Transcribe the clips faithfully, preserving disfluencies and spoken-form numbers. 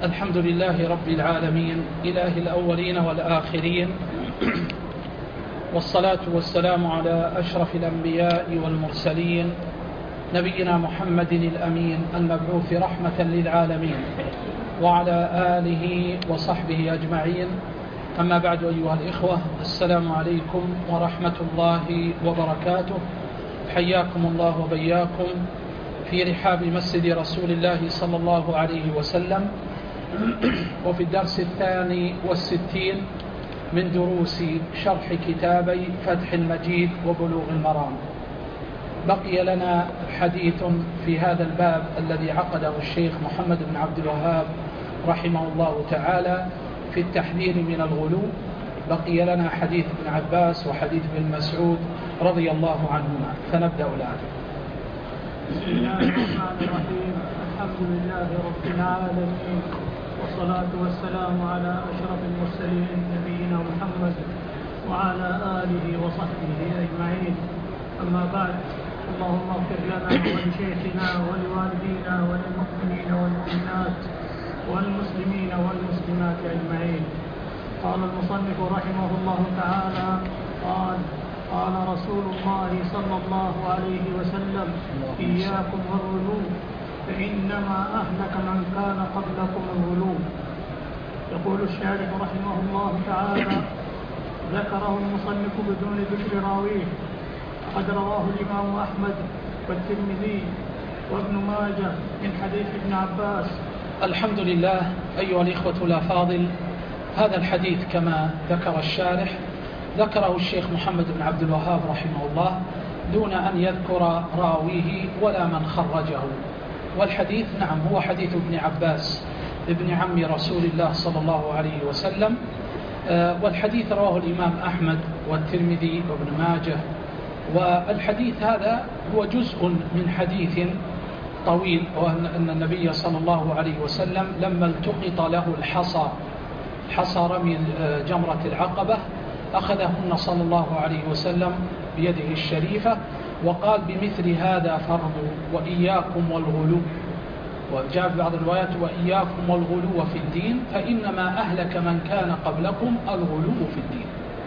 الحمد لله رب العالمين إله الأولين والآخرين، والصلاة والسلام على أشرف الأنبياء والمرسلين نبينا محمد الأمين المبعوث رحمة للعالمين وعلى آله وصحبه أجمعين. أما بعد، أيها الإخوة، السلام عليكم ورحمة الله وبركاته. حياكم الله وبياكم في رحاب مسجد رسول الله صلى الله عليه وسلم، وفي الدرس الثاني والستين من دروس شرح كتابي فتح المجيد وبلوغ المرام. بقي لنا حديث في هذا الباب الذي عقده الشيخ محمد بن عبد الوهاب رحمه الله تعالى في التحذير من الغلو. بقي لنا حديث ابن عباس وحديث ابن مسعود رضي الله عنهما، فنبدأ الآن. بسم الله الرحمن الرحيم. الحمد لله رب العالمين، والصلاة والسلام على أشرف المرسلين نبينا محمد وعلى آله وصحبه أجمعين. أما بعد، اللهم اغفر لنا ولشيخنا ولوالدينا وللمؤمنين والمؤمنات والمسلمين والمسلمات أجمعين. قال المصنف رحمه الله تعالى: قال قال رسول الله صلى الله عليه وسلم: إياكم والغلو فإنما أهلك من كان قبلكم الغلو. يقول الشارح رحمه الله تعالى: ذكره المصنف بدون ذكر راويه، قد رواه الإمام أحمد والترمذي وابن ماجه من حديث ابن عباس. الحمد لله. أيها الإخوة الأفاضل، هذا الحديث كما ذكر الشارح ذكره الشيخ محمد بن عبد الوهاب رحمه الله دون أن يذكر راويه ولا من خرجه. والحديث نعم هو حديث ابن عباس ابن عم رسول الله صلى الله عليه وسلم، والحديث رواه الإمام أحمد والترمذي وابن ماجه. والحديث هذا هو جزء من حديث طويل، وأن النبي صلى الله عليه وسلم لما التقط له الحصى حصى رمي جمرة العقبة أخذهن صلى الله عليه وسلم بيده الشريفة وقال: بمثل هذا فرض وإياكم والغلو. وجاء في بعض الروايات: وإياكم والغلو في الدين فإنما أهلك من كان قبلكم الغلو في الدين.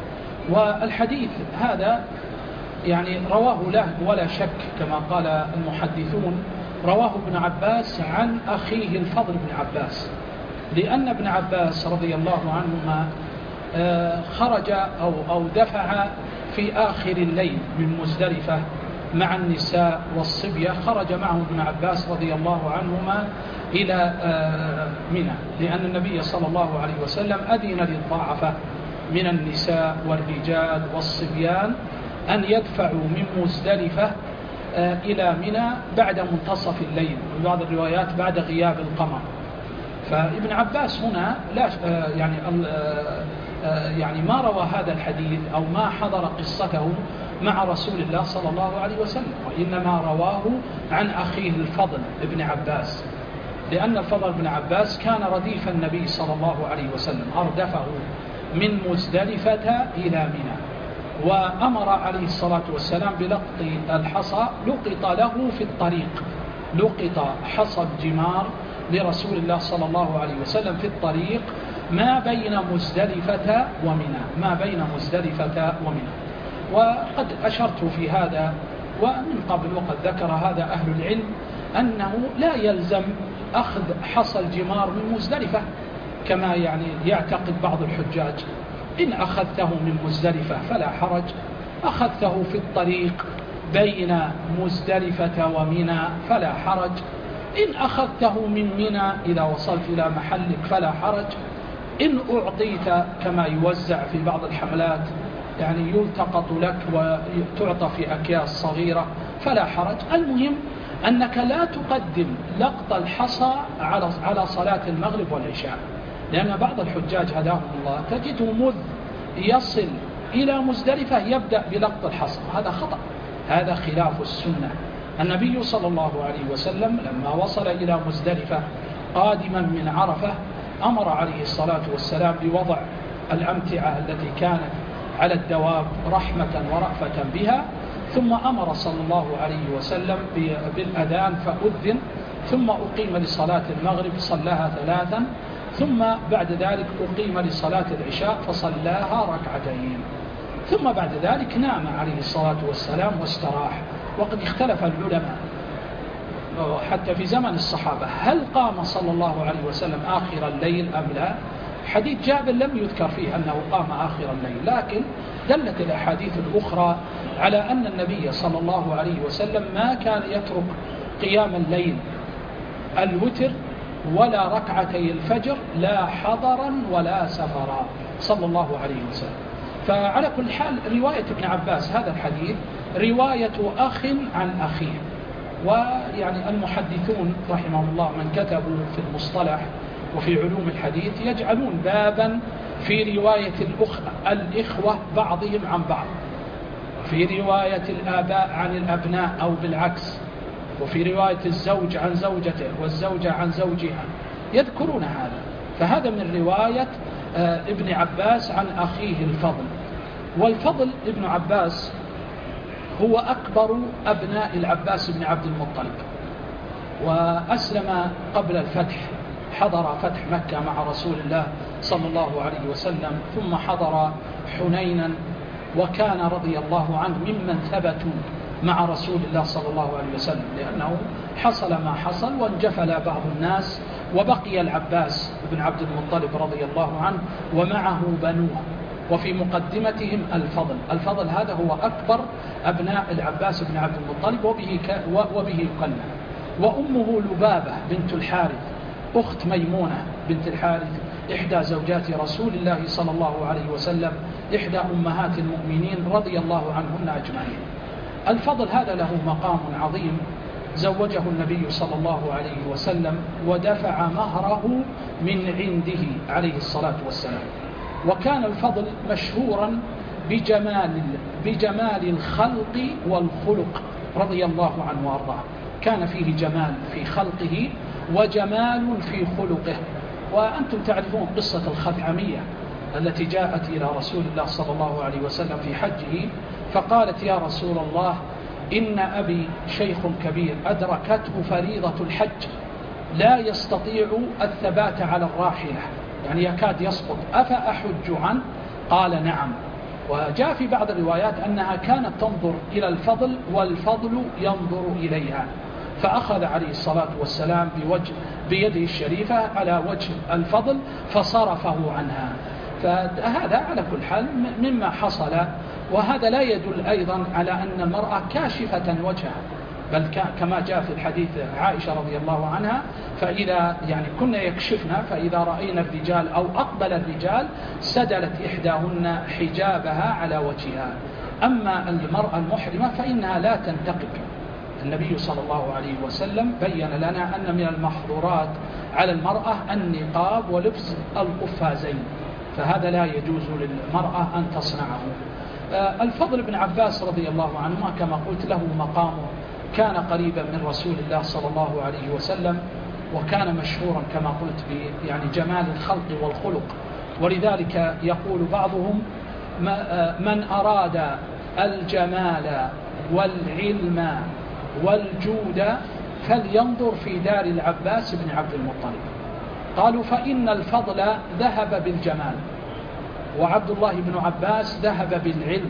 والحديث هذا يعني رواه له ولا شك كما قال المحدثون، رواه ابن عباس عن أخيه الفضل بن عباس، لأن ابن عباس رضي الله عنهما خرج أو, أو دفع في آخر الليل من مزدلفة مع النساء والصبية. خرج معه ابن عباس رضي الله عنهما إلى منى، لأن النبي صلى الله عليه وسلم أذن للضعفة من النساء والرجال والصبيان أن يدفعوا من مزدلفة إلى منى بعد منتصف الليل، وفي بعض الروايات بعد غياب القمر. فابن عباس هنا لا يعني يعني ما روى هذا الحديث أو ما حضر قصته مع رسول الله صلى الله عليه وسلم، وإنما رواه عن أخيه الفضل ابن عباس، لأن الفضل بن عباس كان رديف النبي صلى الله عليه وسلم، أردفه من مزدلفة إلى منى، وأمر عليه الصلاة والسلام بلقط الحصى. لقط له في الطريق، لقط حصى الجمار لرسول الله صلى الله عليه وسلم في الطريق ما بين مزدلفة ومنى، ما بين مزدلفة ومنى. وقد أشرت في هذا ومن قبل، وقد ذكر هذا أهل العلم، أنه لا يلزم أخذ حصى الجمار من مزدلفة كما يعني يعتقد بعض الحجاج. إن أخذته من مزدلفة فلا حرج، أخذته في الطريق بين مزدلفة ومنى فلا حرج، إن أخذته من منى إذا وصلت إلى محلك فلا حرج، إن أعطيت كما يوزع في بعض الحملات يعني يلتقط لك وتعطى في أكياس صغيرة فلا حرج. المهم أنك لا تقدم لقط الحصى على على صلاة المغرب والعشاء، لأن بعض الحجاج هداهم الله تجده مذ يصل إلى مزدلفة يبدأ بلقط الحصى. هذا خطأ، هذا خلاف السنة. النبي صلى الله عليه وسلم لما وصل إلى مزدلفة قادما من عرفة أمر عليه الصلاة والسلام بوضع الأمتعة التي كانت على الدواب رحمة ورأفة بها، ثم أمر صلى الله عليه وسلم بالأذان فأذن، ثم أقيم لصلاة المغرب صلاها ثلاثا، ثم بعد ذلك أقيم لصلاة العشاء فصلاها ركعتين، ثم بعد ذلك نام عليه الصلاة والسلام واستراح. وقد اختلف العلماء حتى في زمن الصحابة هل قام صلى الله عليه وسلم آخر الليل أم لا. حديث جابر لم يذكر فيه أنه قام آخر الليل، لكن دلت الأحاديث الأخرى على أن النبي صلى الله عليه وسلم ما كان يترك قيام الليل الوتر ولا ركعتي الفجر لا حضرا ولا سفرا صلى الله عليه وسلم. فعلى كل حال رواية ابن عباس هذا الحديث رواية أخ عن أخيه، ويعني المحدثون رحمهم الله من كتبوا في المصطلح وفي علوم الحديث يجعلون بابا في رواية الأخ الإخوة بعضهم عن بعض، في رواية الآباء عن الأبناء أو بالعكس، وفي رواية الزوج عن زوجته والزوجة عن زوجها، يذكرون هذا. فهذا من رواية ابن عباس عن أخيه الفضل. والفضل ابن عباس هو أكبر أبناء العباس بن عبد المطلب، وأسلم قبل الفتح، حضر فتح مكة مع رسول الله صلى الله عليه وسلم، ثم حضر حنينا، وكان رضي الله عنه ممن ثبتوا مع رسول الله صلى الله عليه وسلم، لأنه حصل ما حصل وانجفل بعض الناس، وبقي العباس بن عبد المطلب رضي الله عنه ومعه بنوه، وفي مقدمتهم الفضل. الفضل هذا هو أكبر أبناء العباس بن عبد المطلب، وبه, ك... وبه يقلنا. وأمه لبابة بنت الحارث أخت ميمونة بنت الحارث إحدى زوجات رسول الله صلى الله عليه وسلم، إحدى أمهات المؤمنين رضي الله عنهن أجمعين. الفضل هذا له مقام عظيم، زوجه النبي صلى الله عليه وسلم ودفع مهره من عنده عليه الصلاة والسلام. وكان الفضل مشهورا بجمال, بجمال الخلق والخلق رضي الله عنه وارضاه، كان فيه جمال في خلقه وجمال في خلقه. وأنتم تعرفون قصة الخثعمية التي جاءت إلى رسول الله صلى الله عليه وسلم في حجه، فقالت يا رسول الله إن أبي شيخ كبير أدركته فريضة الحج لا يستطيع الثبات على الراحلة، يعني يكاد يسقط، أفأحج عنه؟ قال نعم. وجاء في بعض الروايات أنها كانت تنظر إلى الفضل والفضل ينظر إليها، فأخذ عليه الصلاة والسلام بوجه بيده الشريفة على وجه الفضل فصرفه عنها. فهذا على كل حال مما حصل. وهذا لا يدل أيضا على أن المرأة كاشفة وجهها، بل كما جاء في الحديث عائشة رضي الله عنها فإذا يعني كنا يكشفنا فإذا رأينا الرجال أو أقبل الرجال سدلت إحداهن حجابها على وجهها. أما المرأة المحرمة فإنها لا تنتقب. النبي صلى الله عليه وسلم بين لنا أن من المحظورات على المرأة النقاب ولبس القفازين، فهذا لا يجوز للمرأة أن تصنعه. الفضل بن عباس رضي الله عنهما كما قلت له مقامه، كان قريبا من رسول الله صلى الله عليه وسلم، وكان مشهورا كما قلت يعني جمال الخلق والخلق. ولذلك يقول بعضهم من أراد الجمال والعلم والجود فلينظر في دار العباس بن عبد المطلب. قالوا فإن الفضل ذهب بالجمال، وعبد الله بن عباس ذهب بالعلم،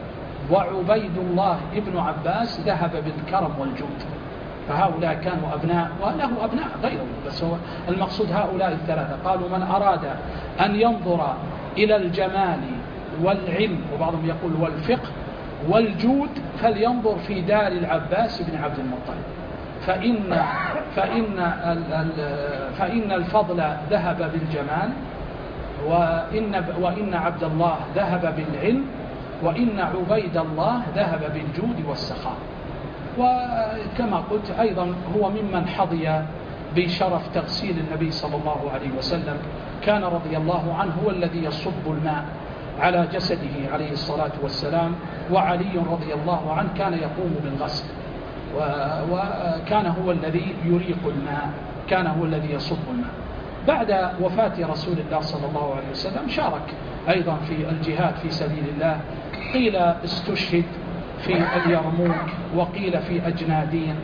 وعبيد الله بن عباس ذهب بالكرم والجود. فهؤلاء كانوا أبناء، وله أبناء غيرهم، بس هو المقصود هؤلاء الثلاثة. قالوا من أراد أن ينظر إلى الجمال والعلم، وبعضهم يقول والفقه والجود، فلينظر في دار العباس بن عبد المطلب، فإن, فإن, فإن الفضل ذهب بالجمال، وإن, وإن عبد الله ذهب بالعلم، وإن عبيد الله ذهب بالجود والسخاء. وكما قلت أيضا هو ممن حظي بشرف تغسيل النبي صلى الله عليه وسلم، كان رضي الله عنه هو الذي يصب الماء على جسده عليه الصلاة والسلام، وعلي رضي الله عنه كان يقوم بالغسل، وكان هو الذي يريق الماء، كان هو الذي يصب الماء. بعد وفاة رسول الله صلى الله عليه وسلم شارك أيضا في الجهاد في سبيل الله، قيل استشهد في اليرموك، وقيل في أجنادين،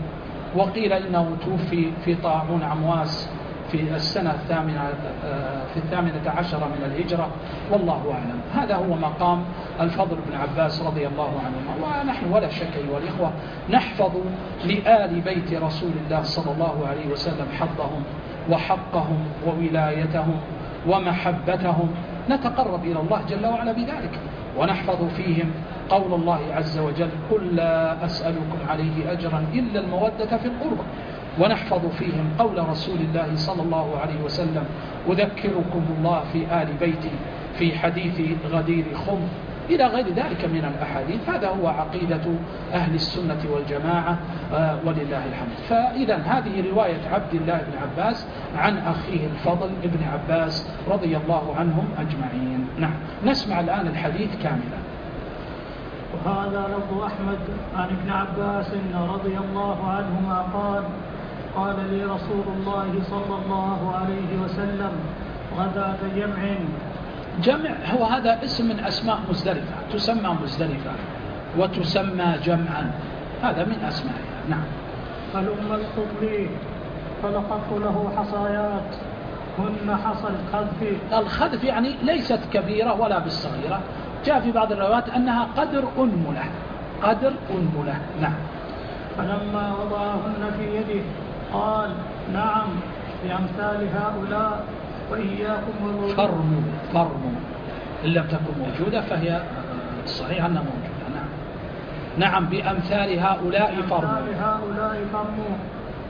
وقيل إنه توفي في طاعون عمواس في السنة الثامنة في الثامنة عشرة من الهجرة، والله أعلم. هذا هو مقام الفضل بن عباس رضي الله عنهما. ونحن ولا شك أيها الإخوة نحفظ لآل بيت رسول الله صلى الله عليه وسلم حظهم وحقهم وولايتهم ومحبتهم، نتقرب إلى الله جل وعلا بذلك، ونحفظ فيهم قول الله عز وجل: قل لا أسألكم عليه أجرا إلا المودة في القربى، ونحفظ فيهم قول رسول الله صلى الله عليه وسلم: أذكركم الله في آل بيتي في حديث غدير خم، إلى غير ذلك من الأحاديث. هذا هو عقيدة أهل السنة والجماعة آه ولله الحمد. فإذا هذه رواية عبد الله بن عباس عن أخيه الفضل بن عباس رضي الله عنهم أجمعين. نعم، نسمع الآن الحديث كاملا. وهذا لفظ أحمد عن ابن عباس رضي الله عنهما قال: قال لي رسول الله صلى الله عليه وسلم: غداة جمع. جمع هو هذا اسم من أسماء مزدلفة، تسمى مزدلفة وتسمى جمعا، هذا من أسمائها. نعم. فلما الخط لي فلقطت له حصايات هن حصى الخذف. الخذف يعني ليست كبيرة ولا بالصغيرة، جاء في بعض الروايات أنها قدر أنملة، قدر أنملة. نعم. فلما وضعهن في يده قال: نعم بأمثال هؤلاء وإياكم والغلو. فرموا فرموا إن لم تكن موجودة فهي صحيح أنها موجودة. نعم نعم بأمثال هؤلاء فرموا، بأمثال هؤلاء فرموا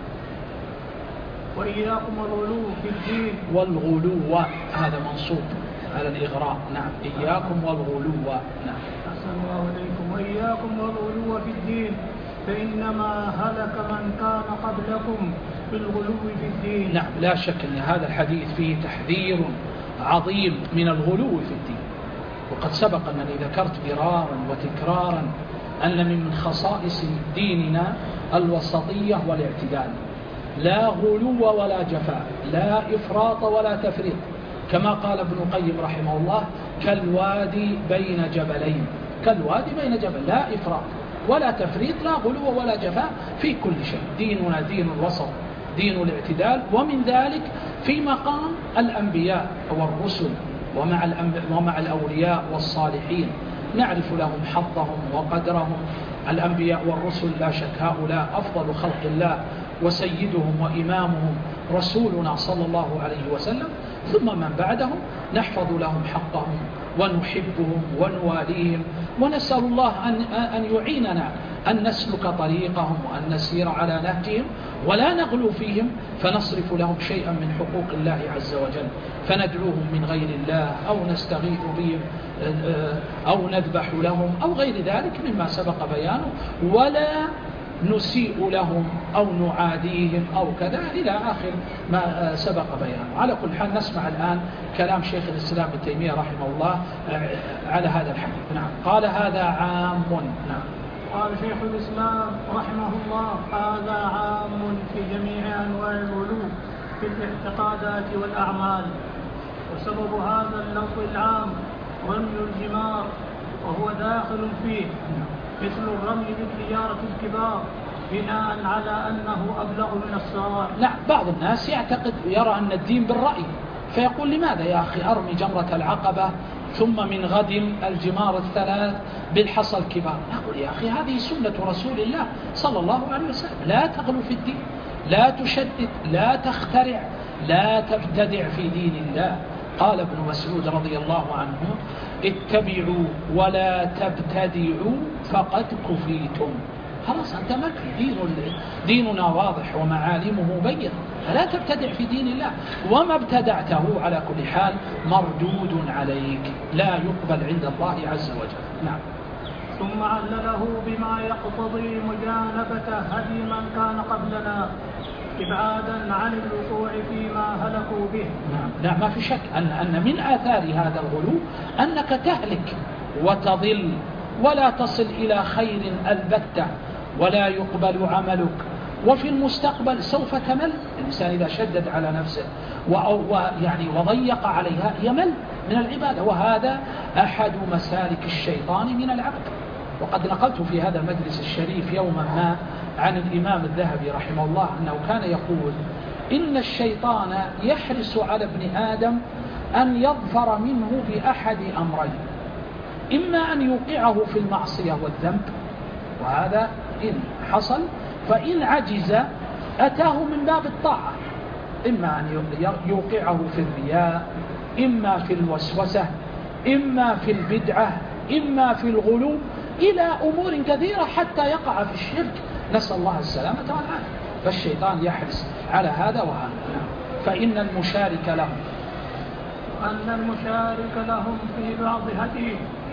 وإياكم والغلو في الدين. والغلو هذا منصوب على الإغراء. نعم، إياكم والغلو. نعم. أحسن الله إليكم. وإياكم والغلو في الدين فإنما هلك من كان قبلكم بالغلو في الدين. نعم، لا شك أن هذا الحديث فيه تحذير عظيم من الغلو في الدين، وقد سبق أنني ذكرت مرارا وتكرارا أن من خصائص ديننا الوسطية والاعتدال، لا غلو ولا جفاء، لا إفراط ولا تفريط، كما قال ابن القيم رحمه الله: كالوادي بين جبلين، كالوادي بين جبل، لا إفراط ولا تفريط، لا غلو ولا جفاء في كل شيء. ديننا دين الوسط، دين الاعتدال. ومن ذلك في مقام الأنبياء والرسل ومع, ومع الأولياء والصالحين نعرف لهم حظهم وقدرهم. الأنبياء والرسل لا شك هؤلاء أفضل خلق الله وسيدهم وإمامهم رسولنا صلى الله عليه وسلم، ثم من بعدهم نحفظ لهم حقهم ونحبهم ونواليهم، ونسأل الله أن, أن يعيننا أن نسلك طريقهم وأن نسير على نهجهم ولا نغلو فيهم فنصرف لهم شيئا من حقوق الله عز وجل، فندعوهم من غير الله أو نستغيث بهم أو نذبح لهم أو غير ذلك مما سبق بيانه، ولا نسيء لهم أو نعاديهم أو كذا إلى آخر ما سبق بيانه. على كل حال نسمع الآن كلام شيخ الإسلام ابن تيمية رحمه الله على هذا الحديث. نعم. قال هذا عام. نعم. قال شيخ الإسلام رحمه الله: هذا عام في جميع أنواع الغلو في الاعتقادات والأعمال، وسبب هذا اللفظ العام رمي الجمار وهو داخل فيه، مثل الرمي بالحجارة الكبار بناء على أنه أبلغ من الصغار. لا، بعض الناس يعتقد يرى أن الدين بالرأي، فيقول: لماذا يا أخي أرمي جمرة العقبة ثم من غد الجمار الثلاث بالحصى الكبار؟ نقول: يا أخي هذه سنة رسول الله صلى الله عليه وسلم، لا تغلو في الدين، لا تشدد، لا تخترع، لا تبتدع في دين الله. قال ابن مسعود رضي الله عنه: اتبعوا ولا تبتدعوا فقد كفيتم. خلاص أنت مكفي، دين ديننا واضح ومعالمه بينة، فلا تبتدع في دين الله، وما ابتدعته على كل حال مردود عليك، لا يقبل عند الله عز وجل. نعم. ثم علله بما يقتضي مجانبة هدي من كان قبلنا إبعادا عن الوقوع فيما هلكوا به. نعم. لا، ما في شك أن, أن من آثار هذا الغلو أنك تهلك وتضل ولا تصل إلى خير البتة، ولا يقبل عملك، وفي المستقبل سوف تمل. الإنسان إذا شدد على نفسه ويعني وضيق عليها يمل من العبادة، وهذا أحد مسالك الشيطان من العبد. وقد نقلت في هذا المجلس الشريف يوما ما عن الإمام الذهبي رحمه الله أنه كان يقول إن الشيطان يحرص على ابن آدم أن يظفر منه بأحد أمرين، إما أن يوقعه في المعصية والذنب، وهذا إن حصل، فإن عجز أتاه من باب الطاعة، إما أن يوقعه في الرياء، إما في الوسوسة، إما في البدعة، إما في الغلو، إلى أمور كثيرة حتى يقع في الشرك، نسأل الله السلامة والعافية. فالشيطان يحرص على هذا وهذا. فإن المشارك لهم أن المشارك لهم في بعض هديه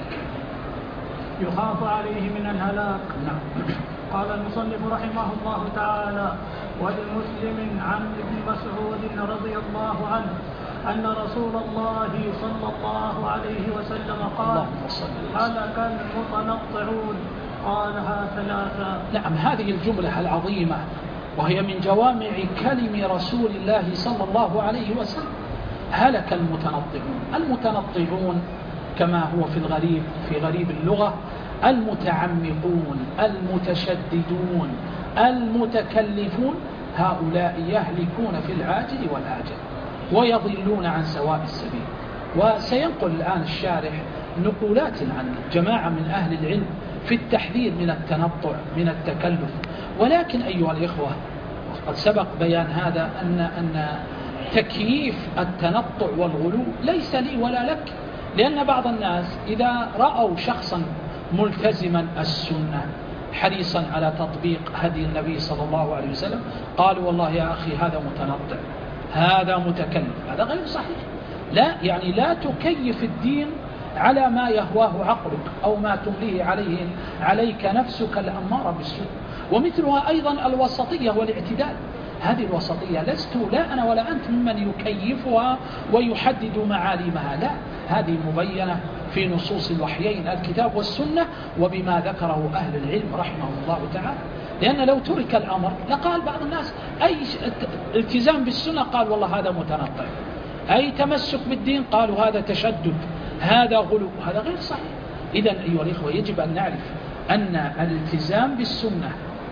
يخاف عليه من الهلاك. نعم. قال المصنف رحمه الله تعالى: ولمسلم عن ابن مسعود رضي الله عنه أن رسول الله صلى الله عليه وسلم قال: هلك المتنطعون. قالها ثلاثا. نعم، هذه الجملة العظيمة وهي من جوامع كلم رسول الله صلى الله عليه وسلم. هلك المتنطعون. المتنطعون كما هو في الغريب في غريب اللغة المتعمقون، المتشددون، المتكلفون، هؤلاء يهلكون في العاجل والآجل ويضلون عن سواء السبيل. وسينقل الآن الشارح نقولات عن جماعة من أهل العلم في التحذير من التنطع، من التكلف. ولكن أيها الإخوة، قد سبق بيان هذا أن أن تكييف التنطع والغلو ليس لي ولا لك، لأن بعض الناس إذا رأوا شخصا ملتزما السنة حريصا على تطبيق هدي النبي صلى الله عليه وسلم قالوا والله يا أخي هذا متنطع، هذا متكلف. هذا غير صحيح. لا، يعني لا تكيف الدين على ما يهواه عقلك أو ما تمليه عليه عليك نفسك الأمارة بالسوء. ومثلها أيضا الوسطية والاعتدال. هذه الوسطية لست لا أنا ولا أنت ممن يكيفها ويحدد معالمها، لا، هذه مبينة في نصوص الوحيين الكتاب والسنة وبما ذكره أهل العلم رحمه الله تعالى. لأن لو ترك الأمر لقال بعض الناس أي التزام بالسنة قال والله هذا متنطع، أي تمسك بالدين قالوا هذا تشدد، هذا غلو. هذا غير صحيح. إذن أيها الإخوة يجب أن نعرف أن الالتزام بالسنة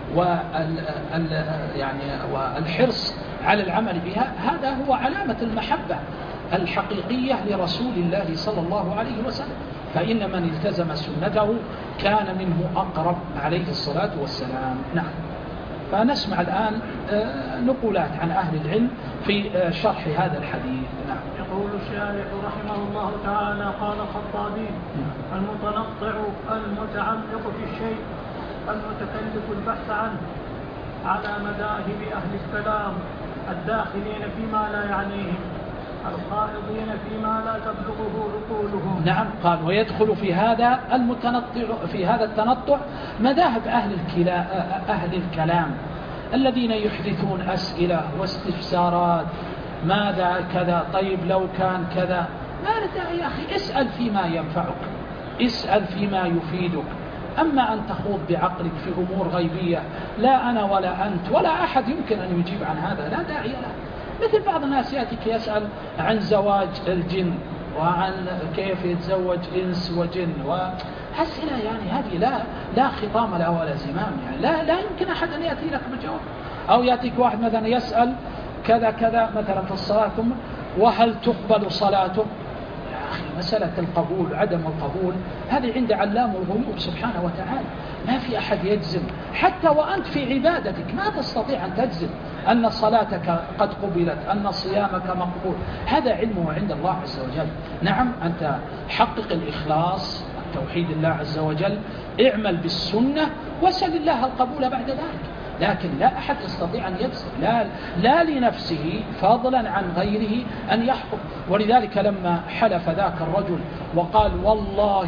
وال يعني والحرص على العمل بها هذا هو علامة المحبة الحقيقية لرسول الله صلى الله عليه وسلم. فإن من التزم سنته كان منه أقرب عليه الصلاة والسلام. نعم. فنسمع الآن نقولات عن أهل العلم في شرح هذا الحديث. نعم. يقول الشارح رحمه الله تعالى: قال الخطابي: المتنطع المتعمق في الشيء المتكلف البحث عنه على مذاهب أهل الكلام الداخلين فيما لا يعنيهم الخائضين فيما لا تبلغه عقولهم. نعم. قال ويدخل في هذا المتنطع في هذا التنطع مذاهب أهل الكلا أهل الكلام الذين يحدثون أسئلة واستفسارات، ماذا كذا، طيب لو كان كذا. ما لدى يا أخي، اسأل فيما ينفعك، اسأل فيما يفيدك. أما أن تخوض بعقلك في أمور غيبية لا أنا ولا أنت ولا أحد يمكن أن يجيب عن هذا، لا داعي له. مثل بعض الناس يأتيك يسأل عن زواج الجن وعن كيف يتزوج إنس وجن وأسئلة يعني هذه لا لا خطام لها ولا زمام، يعني لا لا يمكن أحد أن يأتي لك بجواب. أو يأتيك واحد مثلا يسأل كذا كذا مثلا في الصلاة وهل تقبل صلاته؟ يا أخي مسألة القبول عدم القبول هذه عند علام الغيوب سبحانه وتعالى، ما في أحد يجزم. حتى وأنت في عبادتك ما تستطيع أن تجزم أن صلاتك قد قبلت، أن صيامك مقبول، هذا علمه عند الله عز وجل. نعم، أنت حقق الإخلاص توحيد الله عز وجل، اعمل بالسنة وسل الله القبول بعد ذلك. لكن لا أحد يستطيع أن يجزم، لا, لا لنفسه فضلا عن غيره أن يحكم. ولذلك لما حلف ذاك الرجل وقال والله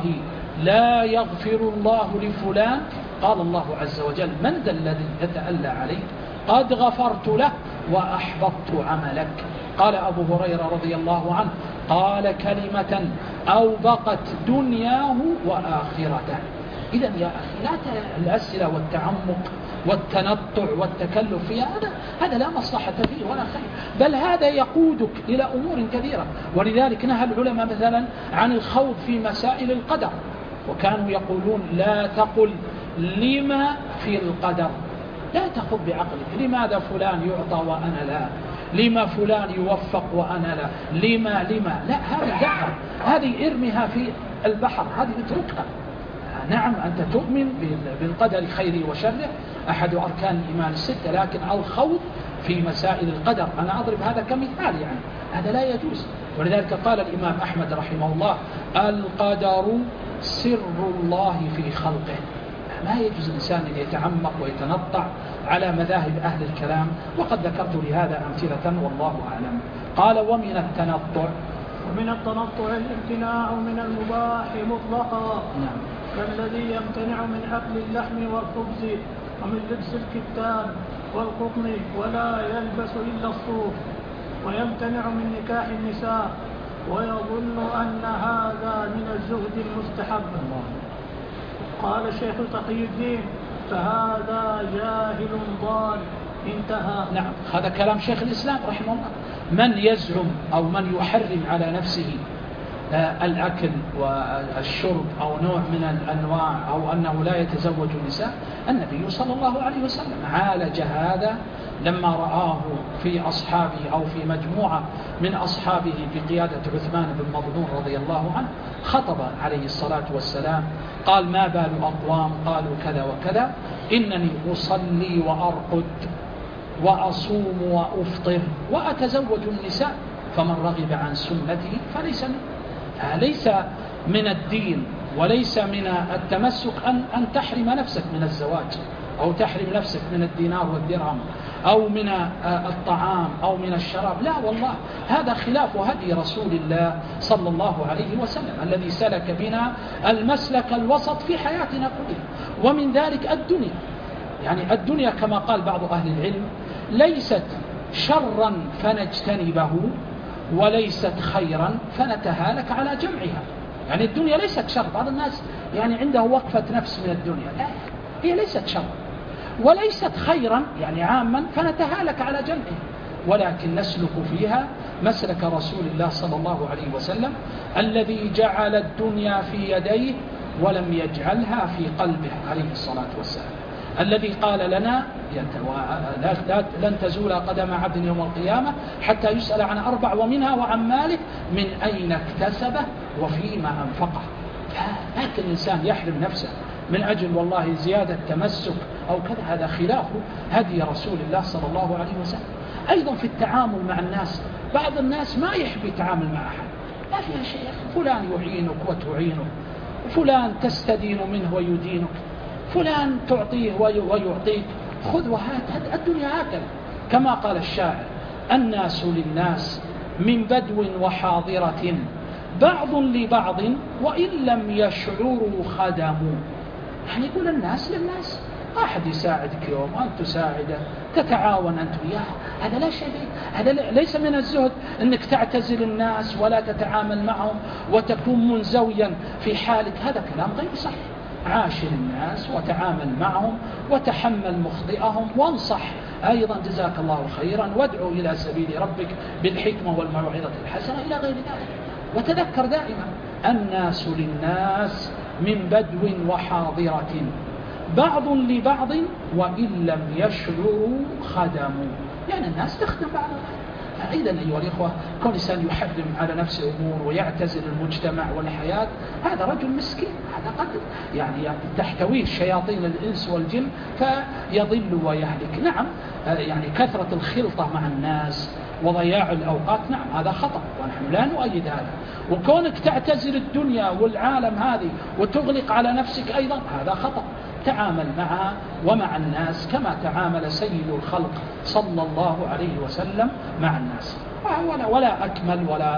لا يغفر الله لفلان، قال الله عز وجل من ذا الذي يتألى عليه؟ قد غفرت له وأحبطت عملك. قال أبو هريرة رضي الله عنه قال كلمة أوبقت دنياه وآخرته. إذن يا أخي لا الأسئلة والتعمق والتنطع والتكلف في هذا هذا لا مصلحة فيه ولا خير، بل هذا يقودك إلى أمور كثيرة. ولذلك نهى العلماء مثلا عن الخوض في مسائل القدر، وكانوا يقولون لا تقل لما في القدر، لا تخذ بعقلك، لماذا فلان يعطى وأنا لا، لما فلان يوفق وأنا لا، لما لما لا، هذه دعها، هذه ارمها في البحر، هذه اتركها. نعم أنت تؤمن بالقدر خيره وشره، أحد أركان الإيمان الستة، لكن الخوض في مسائل القدر، أنا أضرب هذا كمثال يعني، هذا لا يجوز. ولذلك قال الإمام أحمد رحمه الله: القدر سر الله في خلقه. ما يجوز الإنسان أن يتعمق ويتنطع على مذاهب أهل الكلام، وقد ذكرت لهذا أمثلة والله أعلم. قال: ومن التنطع ومن التنطع الامتناع من المباح مطلقا، نعم، كالذي يمتنع من أكل اللحم والخبز ومن لبس الكتان والقطن ولا يلبس إلا الصوف، ويمتنع من نكاح النساء ويظن أن هذا من الزهد المستحب. قال الشيخ تقي الدين: فهذا جاهل ضال. انتهى. نعم، هذا كلام شيخ الإسلام رحمه الله. من يزعم أو من يحرم على نفسه الأكل والشرب أو نوع من الأنواع أو أنه لا يتزوج النساء، النبي صلى الله عليه وسلم عالج هذا لما رآه في أصحابه أو في مجموعة من أصحابه بقيادة عثمان بن مظعون رضي الله عنه، خطب عليه الصلاة والسلام قال: ما بال أقوام قالوا كذا وكذا، إنني أصلي وأرقد وأصوم وأفطر وأتزوج النساء، فمن رغب عن سنتي فليس مني. فليس من الدين وليس من التمسك أن, أن تحرم نفسك من الزواج أو تحرم نفسك من الدينار والدرهم أو من الطعام أو من الشراب، لا والله، هذا خلاف هدي رسول الله صلى الله عليه وسلم الذي سلك بنا المسلك الوسط في حياتنا كلها. ومن ذلك الدنيا، يعني الدنيا كما قال بعض أهل العلم ليست شرا فنجتنبه وليست خيرا فنتهالك على جمعها. يعني الدنيا ليست شر، بعض الناس يعني عنده وقفة نفس من الدنيا، لا، هي ليست شر وليست خيرا يعني عاما فنتهالك على جمعها، ولكن نسلك فيها مسلك رسول الله صلى الله عليه وسلم الذي جعل الدنيا في يديه ولم يجعلها في قلبه عليه الصلاة والسلام، الذي قال لنا: لن تزول قدم عبد يوم القيامة حتى يسأل عن أربع، ومنها وعن ماله من أين اكتسبه وفيما أنفقه. لكن الإنسان يحرم نفسه من أجل والله زيادة تمسك أو كذا، هذا خلاف هدي رسول الله صلى الله عليه وسلم. أيضا في التعامل مع الناس، بعض الناس ما يحب يتعامل مع أحد، لا فيها شيء، فلان يعينك وتعينك، فلان تستدين منه ويدينك، فلان تعطيه ويعطيك، خذ وهات. الدنيا هكذا كما قال الشاعر: الناس للناس من بدو وحاضرة بعض لبعض وإن لم يشعروا خدموا. يعني يقول الناس للناس، أحد يساعدك يوم وأنت تساعده، تتعاون أنت وياه، هذا لا شيء، هذا ليس من الزهد أنك تعتزل الناس ولا تتعامل معهم وتكون منزويا في حالك، هذا كلام غير صحيح. عاشر الناس وتعامل معهم وتحمل مخطئهم وانصح أيضا جزاك الله خيرا، وادعو إلى سبيل ربك بالحكمة والموعظة الحسنة إلى غير ذلك. وتذكر دائما: الناس للناس من بدو وحاضرة بعض لبعض وإن لم يشعروا خدموا. يعني الناس تخدم بعضها. فإذا أيها الإخوة، كل إنسان يحرم على نفسه أمور ويعتزل المجتمع والحياة، هذا رجل مسكين، هذا قد يعني تحتويه شياطين الإنس والجن فيضل ويهلك. نعم، يعني كثرة الخلطة مع الناس وضياع الأوقات، نعم هذا خطأ ونحن لا نؤيد هذا. وكونك تعتزل الدنيا والعالم هذه وتغلق على نفسك أيضا، هذا خطأ. تعامل معها ومع الناس كما تعامل سيد الخلق صلى الله عليه وسلم مع الناس، ولا, ولا أكمل ولا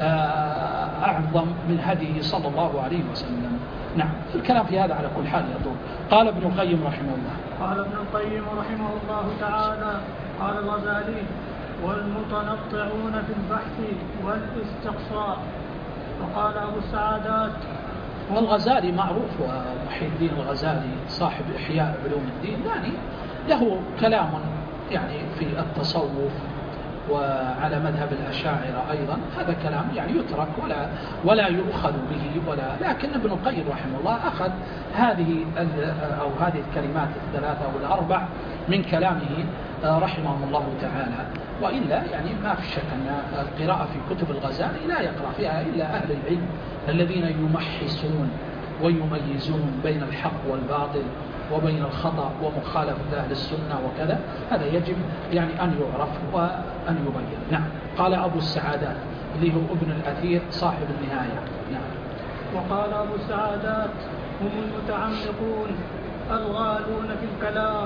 أعظم من هديه صلى الله عليه وسلم. نعم، الكلام في هذا على كل حال يطول. قال ابن القيم رحمه الله قال ابن القيم رحمه الله تعالى: قال الغزالي: والمتنطعون في البحث والاستقصاء. وقال أبو السعادات: والغزالي معروف، ومحي الدين الغزالي صاحب إحياء علوم الدين، يعني له كلام يعني في التصوف وعلى مذهب الأشاعرة أيضا، هذا كلام يعني يترك ولا ولا يؤخذ به ولا. لكن ابن القيم رحمه الله أخذ هذه أو هذه الكلمات الثلاثة أو الأربع من كلامه رحمه الله تعالى. وإلا يعني ما في شك أن القراءة في كتب الغزالي لا يقرأ فيها إلا أهل العلم الذين يمحصون ويميزون بين الحق والباطل وبين الخطأ ومخالفة أهل السنة وكذا. هذا يجب يعني أن يعرف وأن يبين. نعم. قال أبو السعادات اللي هو ابن الأثير صاحب النهاية. نعم. وقال أبو السعادات هم المتعمقون الغالون في الكلام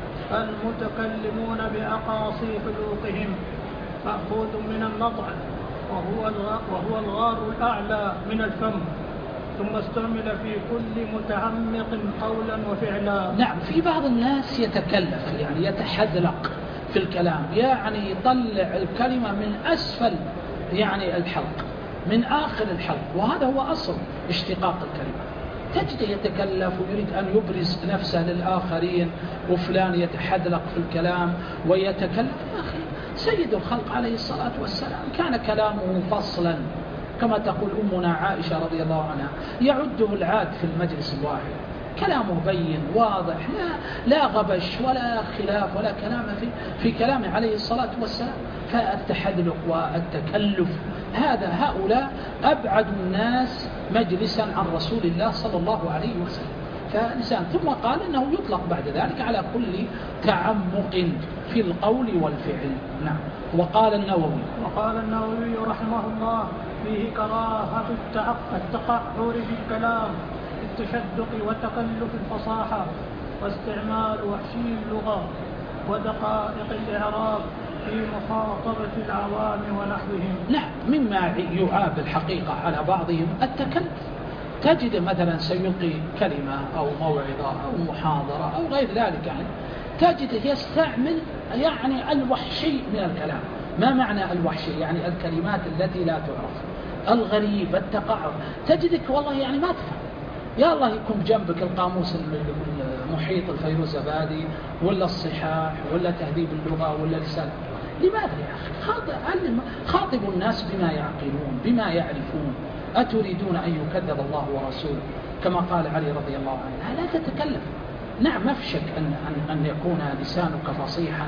المتكلمون بأقاصي حلوقهم مأخوذ من النطع وهو وهو الغار الأعلى من الفم، ثم استعمل في كل متعمق قولا وفعلا. نعم. في بعض الناس يتكلف يعني يتحذلق في الكلام، يعني يطلع الكلمة من أسفل يعني الحلق من آخر الحلق، وهذا هو أصل اشتقاق الكلمة. تجده يتكلف ويريد أن يبرز نفسه للآخرين، وفلان يتحذلق في الكلام ويتكلف. يا أخي سيد الخلق عليه الصلاة والسلام كان كلامه فصلا كما تقول أمنا عائشة رضي الله عنها، يعده العاد في المجلس الواحد، كلامه بين واضح، لا, لا غبش ولا خلاف ولا كلام في, في كلامه عليه الصلاة والسلام. فالتحذلق والتكلف هذا هؤلاء أبعد الناس مجلسا عن رسول الله صلى الله عليه وسلم. فلسان. ثم قال إنه يطلق بعد ذلك على كل تعمق في القول والفعل. نعم. وقال النووي وقال النووي رحمه الله فيه كراهة التقعر في الكلام التشدق وتكلف الفصاحة واستعمال وحشي اللغة ودقائق الإعراب في مخاطبة العوام ونحوهم. نعم. مما يعاب الحقيقة على بعضهم التكلف. تجد مثلا سيلقي كلمة أو موعظة أو محاضرة أو غير ذلك، يعني تجد يستعمل يعني الوحشي من الكلام. ما معنى الوحشي؟ يعني الكلمات التي لا تعرف، الغريب، التقعر. تجدك والله يعني ما تفهم. يا الله يكون جنبك القاموس المحيط الفيروزابادي ولا الصحاح ولا تهذيب اللغة ولا لسان. لماذا يا أخي؟ خاطب, خاطب الناس بما يعقلون بما يعرفون. أتريدون أن يكذب الله ورسوله كما قال علي رضي الله عنه؟ لا تتكلف. نعم. ما في شك أن, أن, أن يكون لسانك فصيحا،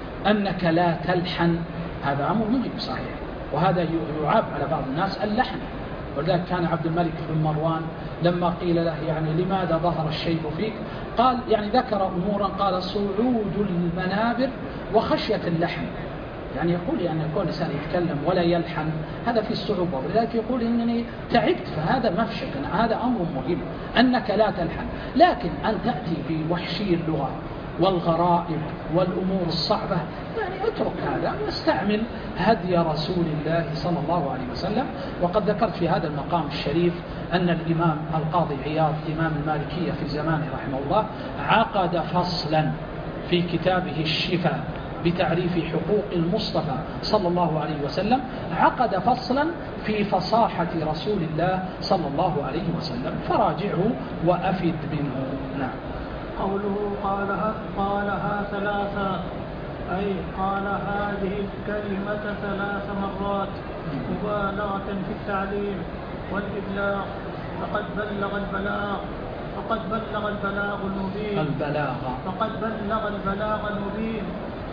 أنك لا تلحن، هذا أمر مهم صحيح. وهذا يعاب على بعض الناس اللحن. ولذلك كان عبد الملك بن مروان لما قيل له يعني لماذا ظهر الشيب فيك، قال يعني ذكر أمورا، قال صعود المنابر وخشية اللحن. يعني يقول يعني يكون الإنسان يتكلم ولا يلحن هذا في الصعوبة. ولذلك يقول إنني تعبت. فهذا ما في شك، هذا أمر مهم أنك لا تلحن. لكن أن تأتي بوحشي اللغة والغرائب والأمور الصعبة يعني اترك هذا واستعمل هدي رسول الله صلى الله عليه وسلم. وقد ذكرت في هذا المقام الشريف أن الإمام القاضي عياض إمام المالكية في زمانه رحمه الله عقد فصلا في كتابه الشفاء بتعريف حقوق المصطفى صلى الله عليه وسلم، عقد فصلا في فصاحة رسول الله صلى الله عليه وسلم، فراجعه وأفد منه. نعم. قوله قالها, قالها ثلاثة أي قال هذه الكلمة ثلاث مرات مبالغة في التعليم والإبلاغ، فقد بلغ البلاغ فقد بلغ البلاغ المبين البلاغ فقد بلغ البلاغ المبين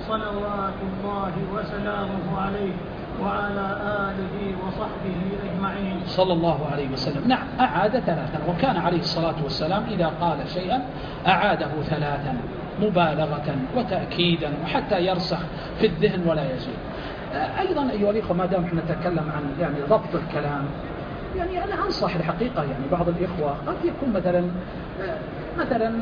صلوات الله وسلامه عليه وعلى آله وصحبه أجمعين صلى الله عليه وسلم. نعم. أعاد ثلاثا، وكان عليه الصلاة والسلام إذا قال شيئا أعاده ثلاثا مبالغة وتأكيدا وحتى يرسخ في الذهن ولا يزول. أيضا أيها الإخوة ما دام احنا نتكلم عن يعني ضبط الكلام، يعني أنا أنصح الحقيقة يعني بعض الإخوة قد يكون مثلا مثلا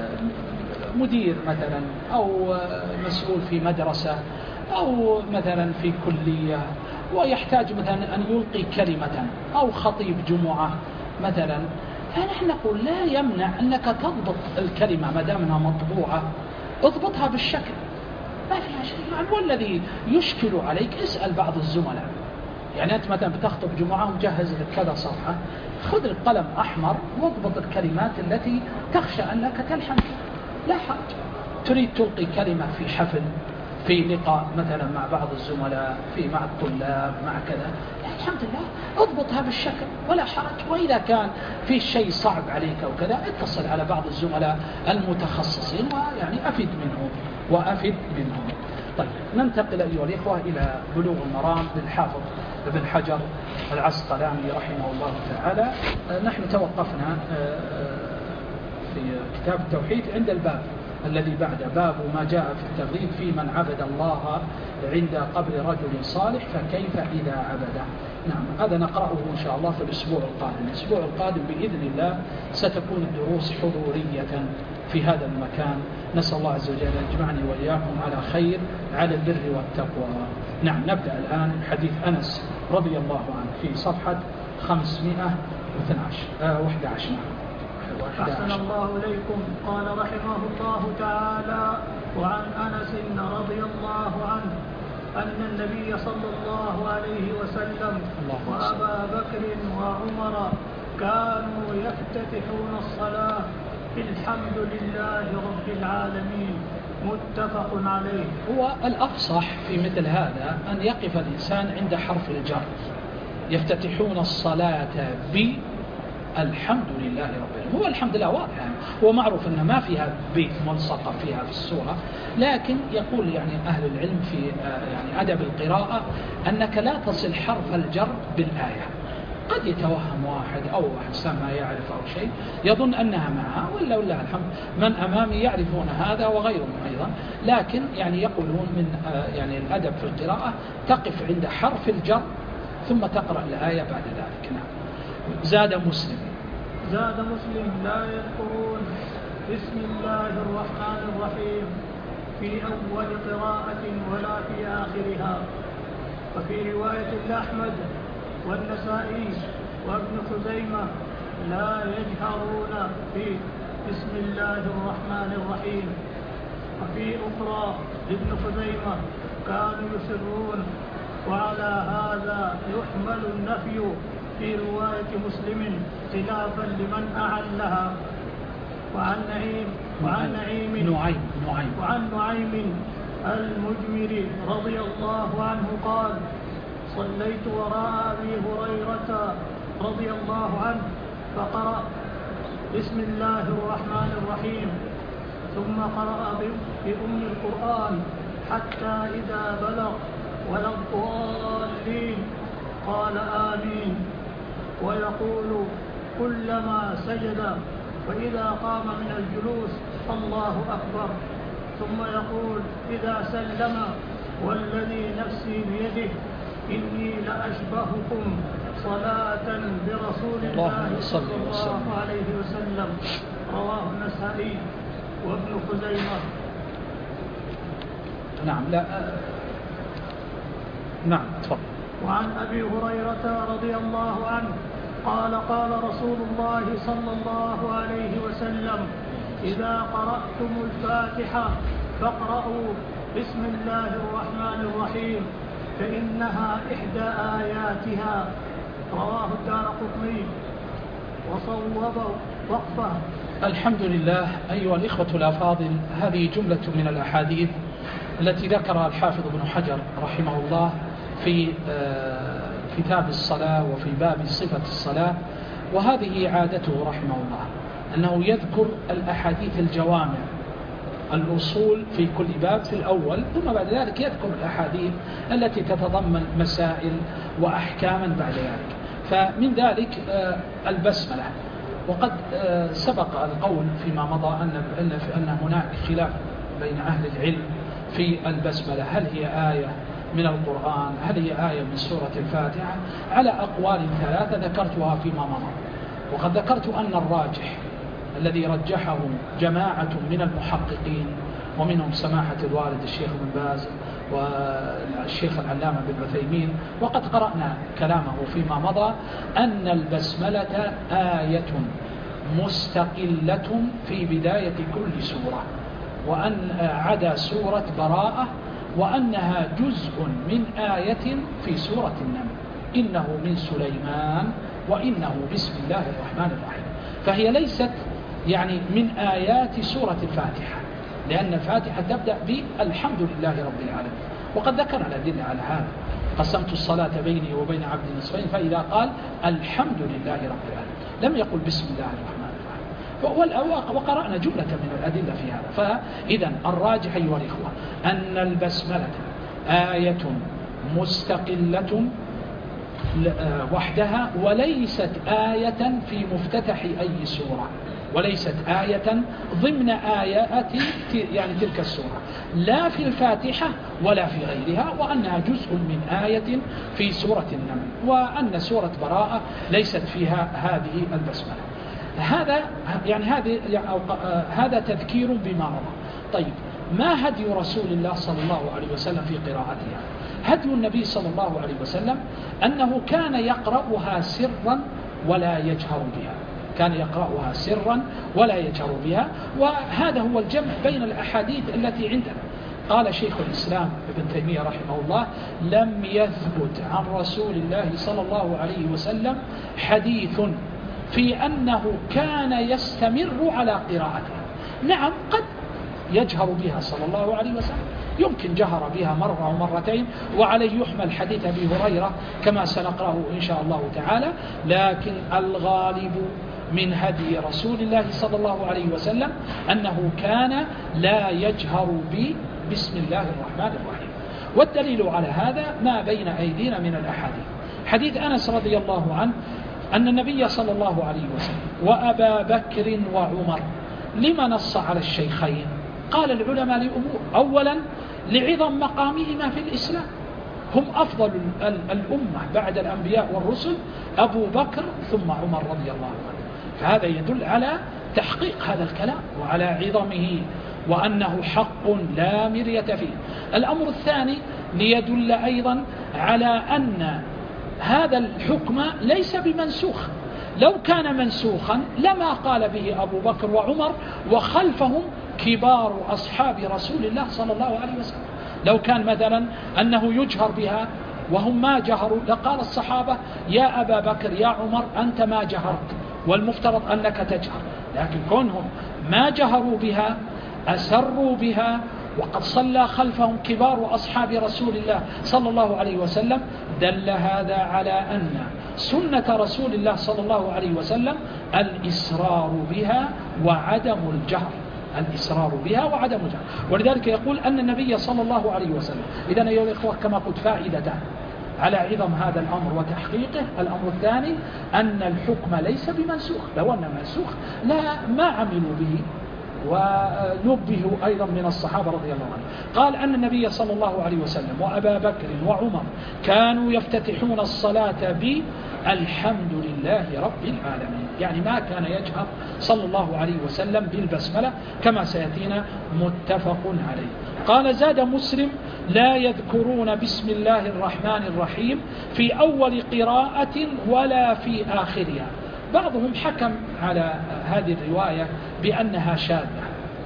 مدير مثلا أو مسؤول في مدرسة أو مثلا في كلية ويحتاج مثلا أن يلقي كلمة أو خطيب جمعة مثلا، فنحن نقول لا يمنع أنك تضبط الكلمة ما دام أنها مطبوعة، اضبطها بالشكل ما فيها شيء. يعني والذي يشكل عليك اسأل بعض الزملاء. يعني أنت مثلا بتخطب جمعة ومجهز لك كذا صفحة، خذ القلم أحمر واضبط الكلمات التي تخشى أنك تلحن، لا حرج. تريد تلقي كلمة في حفل في لقاء مثلا مع بعض الزملاء، في مع الطلاب، مع كذا، يعني الحمد لله اضبطها بالشكل ولا حرج. وإذا كان في شيء صعب عليك أو كذا اتصل على بعض الزملاء المتخصصين ويعني أفد منهم وأفد منهم. طيب ننتقل أيها الإخوة إلى بلوغ المرام للحافظ ابن حجر العسقلاني رحمه الله تعالى. نحن توقفنا في كتاب التوحيد عند الباب الذي بعد باب ما جاء في الترغيب في من عبد الله عند قبر رجل صالح فكيف إذا عبده. نعم هذا نقرأه إن شاء الله في الأسبوع القادم. الأسبوع القادم بإذن الله ستكون الدروس حضورية في هذا المكان. نسأل الله عز وجل أن يجمعني وإياكم على خير على البر والتقوى. نعم نبدأ الآن حديث أنس رضي الله عنه في صفحة خمسمائة واحد عشر. أحسن الله إليكم. قال رحمه الله تعالى: وعن أنس رضي الله عنه أن النبي صلى الله عليه وسلم وأبا بكر وعمر كانوا يفتتحون الصلاة بالحمد لله رب العالمين، متفق عليه. هو الأفصح في مثل هذا أن يقف الإنسان عند حرف الجر. يفتتحون الصلاة بالحمد لله رب العالمين. هو الحمد لله واضح يعني. هو معروف أن ما فيها بيت ملصقة فيها في السورة، لكن يقول يعني أهل العلم في يعني أدب القراءة أنك لا تصل حرف الجر بالآية. قد يتوهم واحد أو أحسن ما يعرف أو شيء يظن أنها معها، ولا ولا الحمد من أمامي يعرفون هذا وغيرهم أيضا. لكن يعني يقولون من يعني الأدب في القراءة تقف عند حرف الجر ثم تقرأ الآية بعد ذلك. نعم. زاد مسلم زاد مسلم لا يذكرون بسم الله الرحمن الرحيم في أول قراءة ولا في آخرها. وفي رواية لأحمد والنسائي وابن خزيمة لا يجهرون في بسم الله الرحمن الرحيم. وفي أخرى لابن خزيمة كانوا يسرون. وعلى هذا يحمل النفي في رواية مسلم خلافا لمن أعلها. وعن نعيم وعن نعيم نعيم نعيم وعن نعيم المجمر رضي الله عنه قال: صليت وراء أبي هريرة رضي الله عنه فقرأ بسم الله الرحمن الرحيم ثم قرأ بأم القرآن حتى إذا بلغ ولا الضالين قال آمين، ويقول كلما سجد وإذا قام من الجلوس الله أكبر، ثم يقول إذا سلم والذي نفسي بيده إني لأشبهكم صلاة برسول الله صلى الله عليه وسلم. رواه النسائي وابن خزيمة. نعم لا نعم تفضل. وعن أبي هريرة رضي الله عنه قال: قال رسول الله صلى الله عليه وسلم: إذا قرأتم الفاتحة فاقرأوا بسم الله الرحمن الرحيم فإنها إحدى آياتها. رواه الدارقطني وصوب وقفه. الحمد لله. أيها الإخوة الأفاضل، هذه جملة من الأحاديث التي ذكرها الحافظ ابن حجر رحمه الله في كتاب الصلاة وفي باب صفة الصلاة. وهذه عادته رحمه الله أنه يذكر الأحاديث الجوامع الأصول في كل باب في الأول، ثم بعد ذلك يذكر الأحاديث التي تتضمن مسائل وأحكاما بعد ذلك. فمن ذلك البسملة. وقد سبق القول فيما مضى أن أن هناك خلاف بين أهل العلم في البسملة، هل هي آية من القرآن، هل هي آية من سورة الفاتحة، على أقوال ثلاثة ذكرتها فيما مضى. وقد ذكرت أن الراجح الذي رجحه جماعة من المحققين ومنهم سماحة الوالد الشيخ بن باز والشيخ العلامة بن عثيمين، وقد قرأنا كلامه فيما مضى، أن البسملة آية مستقلة في بداية كل سورة، وأن عدا سورة براءة، وأنها جزء من آية في سورة النمل: إنه من سليمان وإنه بسم الله الرحمن الرحيم. فهي ليست يعني من آيات سورة الفاتحة، لأن الفاتحة تبدأ بالحمد لله رب العالمين، وقد ذكرنا الأدلة على هذا. قسمت الصلاة بيني وبين عبدي نصفين، فإذا قال الحمد لله رب العالمين لم يقل بسم الله الرحمن الرحيم، وقرأنا جملة من الأدلة في هذا. فإذا الراجح أيها الإخوة أن البسملة آية مستقلة وحدها، وليست آية في مفتتح أي سورة، وليست آية ضمن آيات يعني تلك السورة، لا في الفاتحة ولا في غيرها، وأنها جزء من آية في سورة النمل، وأن سورة براءة ليست فيها هذه البسملة. هذا يعني هذه يعني هذا تذكير بما مضى. طيب، ما هدي رسول الله صلى الله عليه وسلم في قراءتها؟ هدي النبي صلى الله عليه وسلم أنه كان يقرأها سرا ولا يجهر بها، كان يقرأها سرا ولا يجهر بها. وهذا هو الجمع بين الأحاديث التي عندنا. قال شيخ الإسلام ابن تيمية رحمه الله: لم يثبت عن رسول الله صلى الله عليه وسلم حديث في أنه كان يستمر على قراءتها. نعم، قد يجهر بها صلى الله عليه وسلم، يمكن جهر بها مرة ومرتين، وعليه يحمل حديث أبي هريرة كما سنقرأه إن شاء الله تعالى. لكن الغالب من هدي رسول الله صلى الله عليه وسلم أنه كان لا يجهر بسم الله الرحمن الرحيم. والدليل على هذا ما بين أيدينا من الأحاديث. حديث أنس رضي الله عنه أن النبي صلى الله عليه وسلم وأبا بكر وعمر لما نص على الشيخين؟ قال العلماء لأمور: أولا لعظم مقامهما في الإسلام، هم أفضل الأمة بعد الأنبياء والرسل، أبو بكر ثم عمر رضي الله عنه، فهذا يدل على تحقيق هذا الكلام وعلى عظمه وأنه حق لا مرية فيه. الأمر الثاني ليدل أيضا على أن هذا الحكم ليس بمنسوخ، لو كان منسوخا لما قال به أبو بكر وعمر وخلفهم كبار أصحاب رسول الله صلى الله عليه وسلم. لو كان مثلا أنه يجهر بها وهم ما جهروا لقال الصحابة: يا أبا بكر يا عمر أنت ما جهرت، والمفترض أنك تجهر. لكن كونهم ما جهروا بها، أسروا بها، وقد صلى خلفهم كبار أصحاب رسول الله صلى الله عليه وسلم، دل هذا على أن سنة رسول الله صلى الله عليه وسلم الإسرار بها وعدم الجهر، الإسرار بها وعدم الجهر. ولذلك يقول أن النبي صلى الله عليه وسلم. إذن أيها الإخوة كما قلت فائدتان على عظم هذا الأمر وتحقيقه. الأمر الثاني أن الحكم ليس بمنسوخ، لو أنه منسوخ لا ما عملوا به ونبهوا أيضا من الصحابة رضي الله عنهم. قال أن النبي صلى الله عليه وسلم وأبا بكر وعمر كانوا يفتتحون الصلاة بالحمد لله رب العالمين، يعني ما كان يجهر صلى الله عليه وسلم بالبسملة كما سيأتينا متفق عليه. قال: زاد مسلم: لا يذكرون بسم الله الرحمن الرحيم في أول قراءة ولا في آخرها. بعضهم حكم على هذه الرواية بأنها شاذة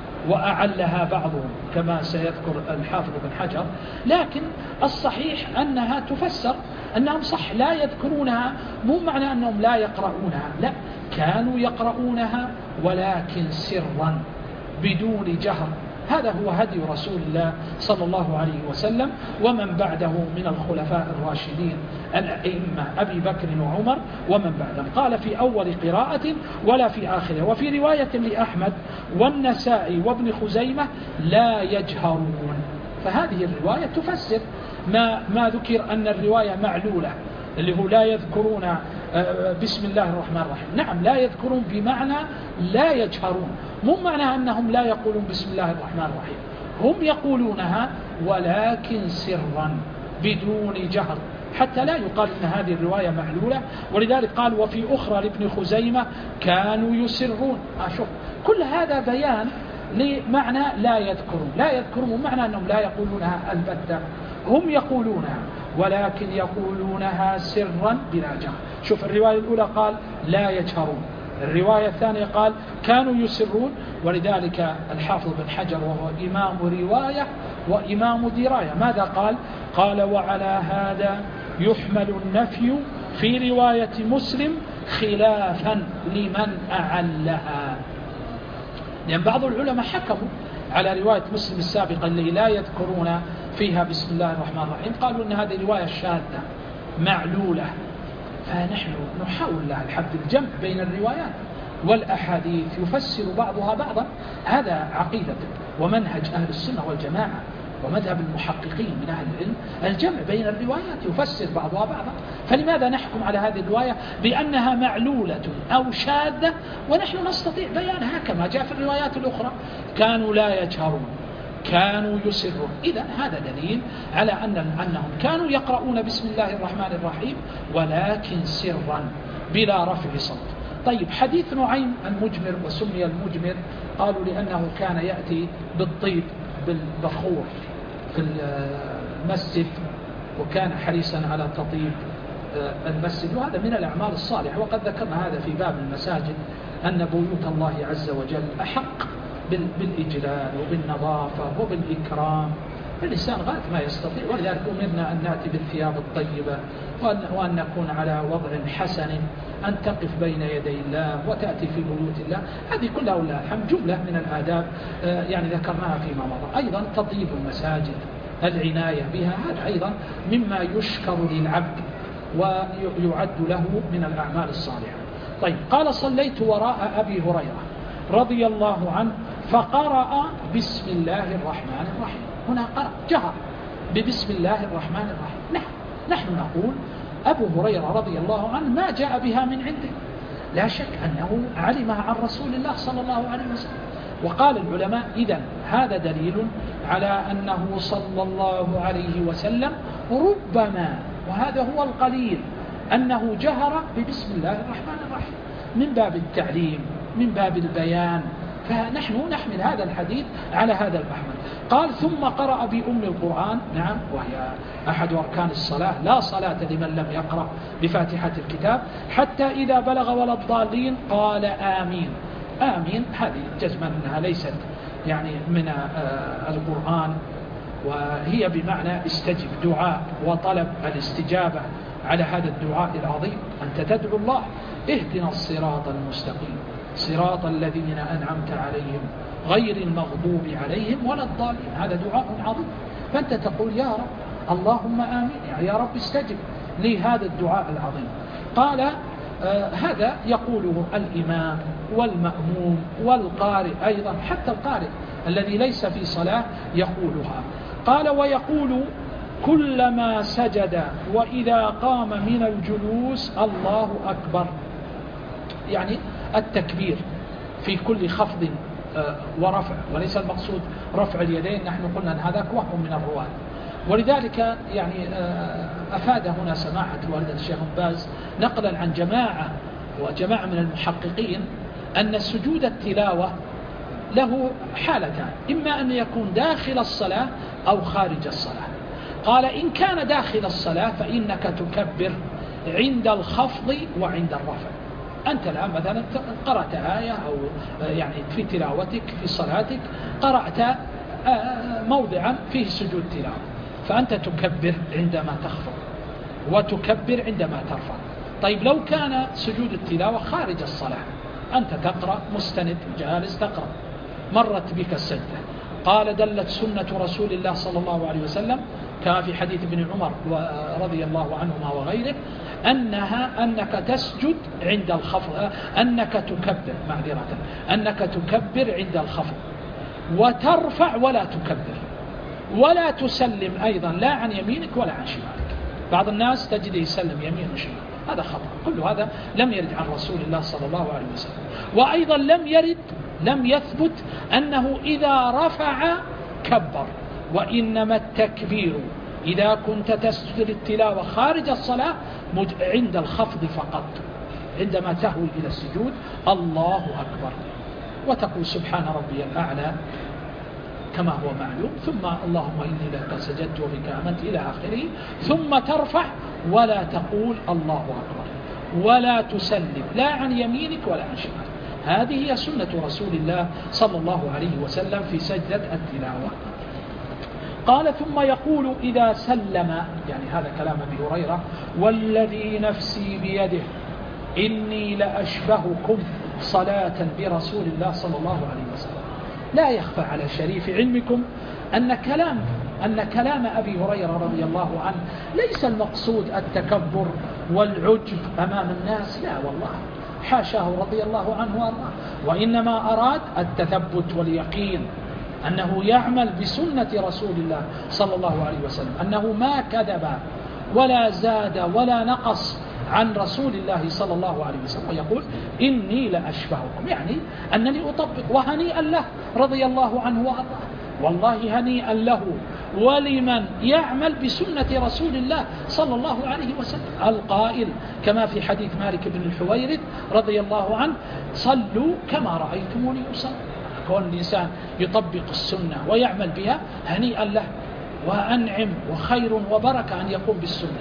وأعلها بعضهم كما سيذكر الحافظ بن حجر، لكن الصحيح أنها تفسر أنهم صح لا يذكرونها، مو معنى أنهم لا يقرؤونها، لا، كانوا يقرؤونها ولكن سرا بدون جهر. هذا هو هدي رسول الله صلى الله عليه وسلم ومن بعده من الخلفاء الراشدين الأئمة أبي بكر وعمر ومن بعدهم. قال: في أول قراءة ولا في آخرها. وفي رواية لأحمد والنسائي وابن خزيمة: لا يجهرون. فهذه الرواية تفسر ما, ما ذكر أن الرواية معلولة اللي هو لا يذكرون بسم الله الرحمن الرحيم. نعم، لا يذكرون بمعنى لا يجهرون، مو معنى أنهم لا يقولون بسم الله الرحمن الرحيم، هم يقولونها ولكن سرا بدون جهر، حتى لا يقال إن هذه الرواية معلولة. ولذلك قال: وفي أخرى لابن خزيمة كانوا يسرون. أشوف كل هذا بيان لمعنى لا يذكرون. لا يذكرون معنى أنهم لا يقولونها البتة، هم يقولونها ولكن يقولونها سرا بلا جهر. شوف الرواية الأولى قال لا يجهرون، الرواية الثانية قال كانوا يسرون. ولذلك الحافظ بن حجر وهو إمام رواية وإمام دراية ماذا قال؟ قال: وعلى هذا يحمل النفي في رواية مسلم خلافا لمن أعلها. لأن بعض العلماء حكموا على رواية مسلم السابقة اللي لا يذكرون فيها بسم الله الرحمن الرحيم، قالوا أن هذه رواية شاذة معلولة. فنحن نحاول لها الحد الجمع بين الروايات والأحاديث يفسر بعضها بعضا. هذا عقيدة ومنهج أهل السنة والجماعة ومذهب المحققين من أهل العلم، الجمع بين الروايات يفسر بعضها بعضا. فلماذا نحكم على هذه الرواية بأنها معلولة أو شاذة ونحن نستطيع بيانها كما جاء في الروايات الأخرى؟ كانوا لا يجهرون، كانوا يسرون. إذا هذا دليل على أن أنهم كانوا يقرؤون بسم الله الرحمن الرحيم ولكن سرا بلا رفع صوت. طيب، حديث نعيم المجمر، وسمي المجمر قالوا لأنه كان يأتي بالطيب بالبخور في المسجد، وكان حريصا على تطيب المسجد، وهذا من الأعمال الصالحة. وقد ذكرنا هذا في باب المساجد، أن بيوت الله عز وجل أحق بالإجلال وبالنظافة وبالإكرام. الإنسان غاية ما يستطيع، ولذلك أمرنا أن نأتي بالثياب الطيبة وأن نكون على وضع حسن، أن تقف بين يدي الله وتأتي في بيوت الله. هذه كلها والله الحمد جملة من الآداب يعني ذكرناها فيما مضى. أيضا تطيب المساجد، العناية بها، هذا أيضا مما يشكر للعبد ويعد له من الأعمال الصالحة. طيب، قال: صليت وراء أبي هريرة رضي الله عنه فقرأ بسم الله الرحمن الرحيم. هنا قرأ جهر ببسم الله الرحمن الرحيم. نحن, نحن نقول أبو هريرة رضي الله عنه ما جاء بها من عنده، لا شك أنه علمها عن رسول الله صلى الله عليه وسلم. وقال العلماء: إذن هذا دليل على أنه صلى الله عليه وسلم ربما، وهذا هو القليل، أنه جهر ببسم الله الرحمن الرحيم من باب التعليم، من باب البيان. فنحن نحمل هذا الحديث على هذا المحمل. قال: ثم قرأ بأم القرآن، نعم، وهي أحد أركان الصلاة، لا صلاة لمن لم يقرأ بفاتحة الكتاب، حتى إذا بلغ ولا الضالين قال آمين. آمين هذه جزما أنها ليست يعني من القرآن، وهي بمعنى استجب، دعاء وطلب الاستجابة على هذا الدعاء العظيم. أنت تدعو الله: اهدنا الصراط المستقيم صراط الذين أنعمت عليهم غير المغضوب عليهم ولا الضالين. هذا دعاء عظيم، فأنت تقول: يا رب اللهم آمين، يعني يا رب استجب لي هذا الدعاء العظيم. قال: آه هذا يقوله الإمام والمأموم والقارئ أيضا، حتى القارئ الذي ليس في صلاة يقولها. قال: ويقول كلما سجد وإذا قام من الجلوس الله أكبر، يعني التكبير في كل خفض ورفع، وليس المقصود رفع اليدين. نحن قلنا أن هذا وهم من الرواة، ولذلك يعني أفاد هنا سماحة والد الشيخ باز نقلا عن جماعة وجماعة من المحققين أن سجود التلاوة له حالتان: إما أن يكون داخل الصلاة أو خارج الصلاة. قال: إن كان داخل الصلاة فإنك تكبر عند الخفض وعند الرفع. أنت الآن مثلا قرأت آية أو يعني في تلاوتك في صلاتك قرأت موضعا فيه سجود تلاوة، فأنت تكبر عندما تخفض وتكبر عندما ترفع. طيب، لو كان سجود التلاوة خارج الصلاة، أنت تقرأ مستند جالس تقرأ، مرت بك السجدة، قال: دلت سنة رسول الله صلى الله عليه وسلم كما في حديث ابن عمر رضي الله عنهما وغيره أنها أنك تسجد عند الخفض، أنك تكبر معذرة أنك تكبر عند الخفض وترفع ولا تكبر ولا تسلم أيضا لا عن يمينك ولا عن شمالك. بعض الناس تجد يسلم يمين وشمال، هذا خطأ، كل هذا لم يرد عن رسول الله صلى الله عليه وسلم. وأيضا لم يرد لم يثبت أنه إذا رفع كبر، وإنما التكبير إذا كنت تسجد التلاوة خارج الصلاة عند الخفض فقط، عندما تهوي إلى السجود الله أكبر وتقول سبحان ربي الأعلى كما هو معلوم، ثم اللهم إني لك سجدت وبك آمنت إلى آخره، ثم ترفع ولا تقول الله أكبر ولا تسلم لا عن يمينك ولا عن شمالك. هذه هي سنة رسول الله صلى الله عليه وسلم في سجدة التلاوة. قال: ثم يقول إذا سلم، يعني هذا كلام أبي هريرة: والذي نفسي بيده إني لأشبهكم صلاة برسول الله صلى الله عليه وسلم. لا يخفى على شريف علمكم أن كلام أن كلام أبي هريرة رضي الله عنه ليس المقصود التكبر والعجب أمام الناس، لا والله، حاشاه رضي الله عنه وأرضاه، وإنما أراد التثبت واليقين أنه يعمل بسنة رسول الله صلى الله عليه وسلم، أنه ما كذب ولا زاد ولا نقص عن رسول الله صلى الله عليه وسلم، ويقول إني لأشبهكم، يعني أنني أطبق، وهنيئا له رضي الله عنه وأرضاه، والله هنيئا له ولمن يعمل بسنة رسول الله صلى الله عليه وسلم، القائل كما في حديث مالك بن الحويرث رضي الله عنه: صلوا كما رأيتموني أصلي. كون الإنسان يطبق السنة ويعمل بها هنيئا له، وأنعم وخير وبركة أن يقوم بالسنة،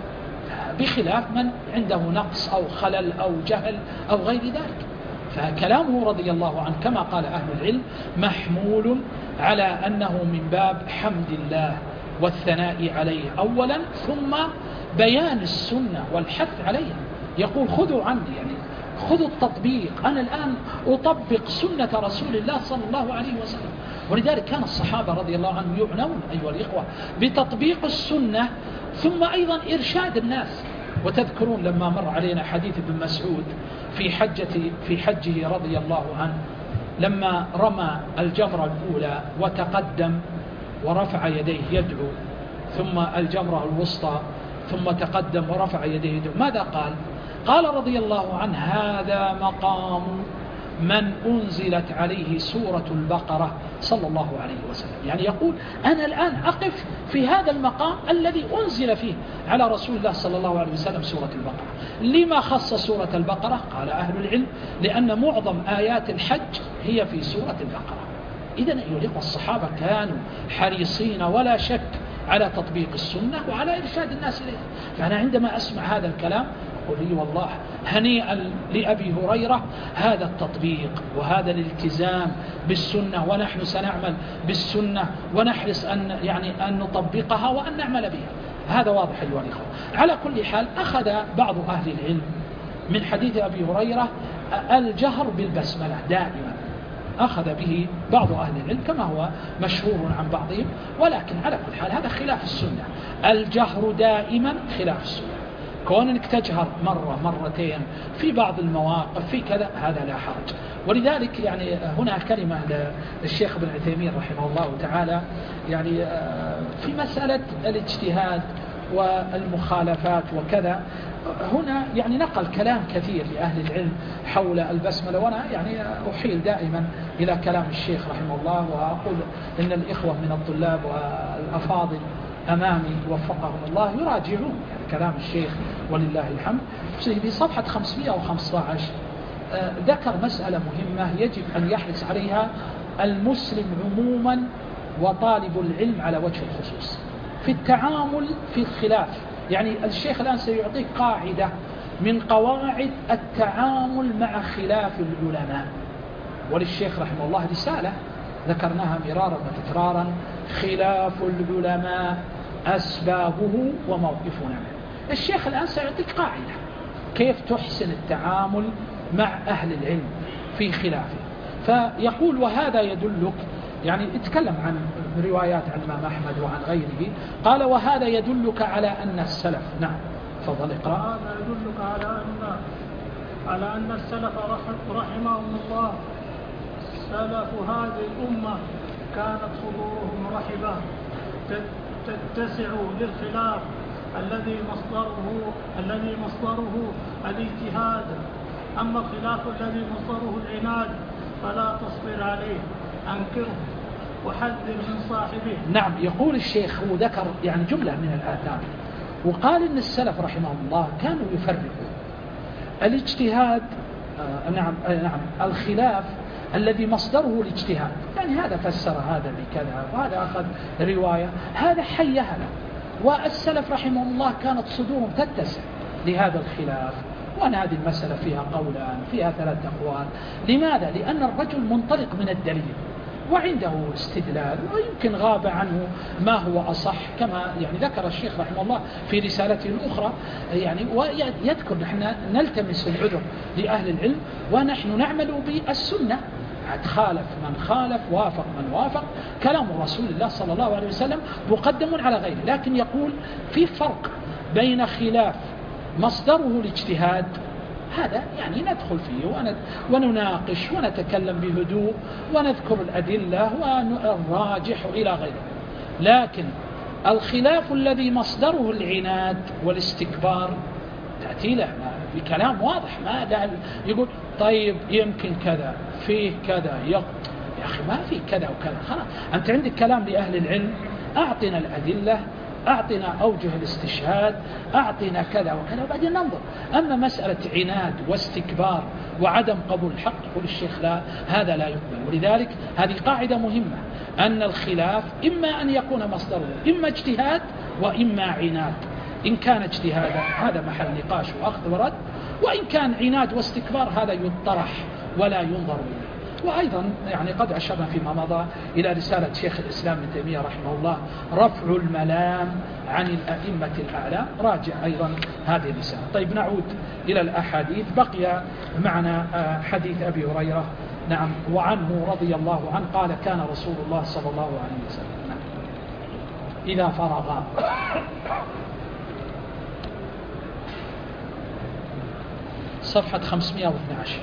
بخلاف من عنده نقص أو خلل أو جهل أو غير ذلك. فكلامه رضي الله عنه كما قال أهل العلم محمول على أنه من باب حمد الله والثناء عليه أولا، ثم بيان السنة والحث عليها. يقول خذوا عني، يعني خذوا التطبيق، أنا الآن أطبق سنة رسول الله صلى الله عليه وسلم. ولذلك كان الصحابة رضي الله عنهم يعنون أيها الإخوة بتطبيق السنة، ثم أيضا إرشاد الناس. وتذكرون لما مر علينا حديث ابن مسعود في حجة في حجه رضي الله عنه، لما رمى الجمرة الأولى وتقدم ورفع يديه يدعو، ثم الجمرة الوسطى ثم تقدم ورفع يديه يدعو، ماذا قال؟ قال رضي الله عنه: هذا مقام من أنزلت عليه سورة البقرة صلى الله عليه وسلم. يعني يقول أنا الآن أقف في هذا المقام الذي أنزل فيه على رسول الله صلى الله عليه وسلم سورة البقرة. لما خص سورة البقرة؟ قال أهل العلم لأن معظم آيات الحج هي في سورة البقرة. إذن أيها الإخوة الصحابة كانوا حريصين ولا شك على تطبيق السنة وعلى إرشاد الناس إليها. فأنا عندما أسمع هذا الكلام أقول لي والله هنيئا لأبي هريرة هذا التطبيق وهذا الالتزام بالسنة، ونحن سنعمل بالسنة ونحرص أن يعني أن نطبقها وأن نعمل بها. هذا واضح أيها الإخوة. على كل حال أخذ بعض أهل العلم من حديث أبي هريرة الجهر بالبسملة دائما، أخذ به بعض أهل العلم كما هو مشهور عن بعضهم، ولكن على كل حال هذا خلاف السنة. الجهر دائما خلاف السنة. كون انك تجهر مرة مرتين في بعض المواقف في كذا هذا لا حرج. ولذلك يعني هنا كلمة للشيخ ابن عثيمين رحمه الله تعالى يعني في مسألة الاجتهاد والمخالفات وكذا، هنا يعني نقل كلام كثير لأهل العلم حول البسملة، وأنا يعني أحيل دائما إلى كلام الشيخ رحمه الله، وأقول إن الإخوة من الطلاب والأفاضل أمامي وفقهم الله يراجعون يعني كلام الشيخ ولله الحمد. في صفحة خمسمائة وخمسة عشر ذكر مسألة مهمة يجب أن يحرص عليها المسلم عموما وطالب العلم على وجه الخصوص في التعامل في الخلاف. يعني الشيخ الآن سيعطيك قاعدة من قواعد التعامل مع خلاف العلماء، وللشيخ رحمه الله رسالة ذكرناها مرارا وتكرارا: خلاف العلماء أسبابه وموقفنا. الشيخ الآن سيعطيك قاعدة كيف تحسن التعامل مع أهل العلم في خلافه. فيقول وهذا يدلك، يعني اتكلم عن روايات عن الإمام أحمد وعن غيره، قال وهذا يدلك على أن السلف. نعم تفضل اقرأ. هذا يدلك على أن على أن السلف رحمهم الله سلف هذه الأمة كانت صدورهم رحبة تتسع للخلاف الذي مصدره الذي مصدره الاجتهاد، أما الخلاف الذي مصدره العناد فلا تصبر عليه، أنكره وحذر من صاحبه. نعم يقول الشيخ، هو ذكر يعني جملة من الآثار وقال إن السلف رحمهم الله كانوا يفرقوا الاجتهاد آه نعم آه نعم الخلاف الذي مصدره الاجتهاد، يعني هذا فسر هذا بكذا وهذا أخذ رواية، هذا حيها له. والسلف رحمهم الله كانت صدورهم تتسع لهذا الخلاف، وأن هذه المسألة فيها قولان فيها ثلاث أقوال. لماذا؟ لأن الرجل منطلق من الدليل وعنده استدلال، ويمكن غاب عنه ما هو أصح، كما يعني ذكر الشيخ رحمه الله في رسالته الأخرى، يعني ويذكر نحن نلتمس العذر لأهل العلم ونحن نعمل بالسنة. عاد خالف من خالف، وافق من وافق، كلام رسول الله صلى الله عليه وسلم مقدم على غيره. لكن يقول في فرق بين خلاف مصدره الاجتهاد، هذا يعني ندخل فيه ونناقش ونتكلم بهدوء ونذكر الأدلة والراجح إلى غيره. لكن الخلاف الذي مصدره العناد والاستكبار تأتي له بكلام واضح، ما يقول طيب يمكن كذا فيه كذا، يا أخي ما فيه كذا وكذا، خلاص أنت عندك كلام لأهل العلم، أعطنا الأدلة، أعطنا أوجه الاستشهاد، أعطنا كذا وكذا وبعدين ننظر. أما مسألة عناد واستكبار وعدم قبول الحق يقول الشيخ لا، هذا لا يقبل. ولذلك هذه قاعدة مهمة، أن الخلاف إما أن يكون مصدره إما اجتهاد وإما عناد. إن كان اجتهادا هذا محل نقاش وأخذ ورد، وإن كان عناد واستكبار هذا يطرح ولا ينظر إليه. وأيضا يعني قد أشرنا فيما مضى إلى رسالة شيخ الإسلام ابن تيمية رحمه الله رفع الملام عن الأئمة الأعلام، راجع أيضا هذه الرسالة. طيب نعود إلى الأحاديث. بقي معنا حديث أبي هريرة، نعم، وعنه رضي الله عنه قال كان رسول الله صلى الله عليه وسلم نعم إذا فرغ صفحة خمسمائة واثني عشر.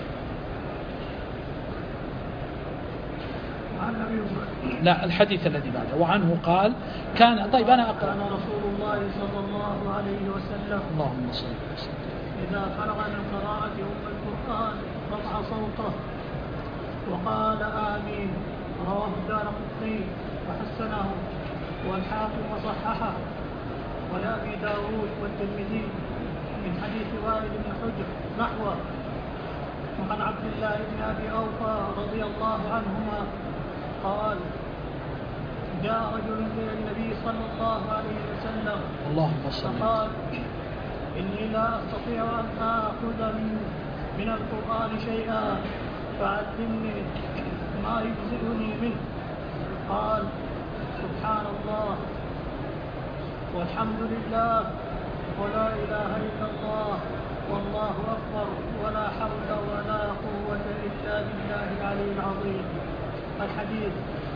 لا الحديث الذي بعده. وعنه قال كان، طيب أنا أقرأ. كان رسول الله صلى الله عليه وسلم اللهم صل وسلم إذا فرغ من قراءة أم القرآن رفع صوته وقال آمين. رواه الدارقطني وحسنه والحاكم وصححه ولأبي داود والترمذي من حديث وائل بن حجر نحوه. وعن عبد الله بن أبي أوفى رضي الله عنهما قال جاء رجل إلى النبي صلى الله عليه وسلم اللهم صل فقال إني لا أستطيع أن آخذ من, من القرآن شيئا فعلمني ما يجزئني منه. قال سبحان الله والحمد لله ولا إله إلا الله والله أكبر ولا حول ولا قوة إلا بالله العلي العظيم. الحديث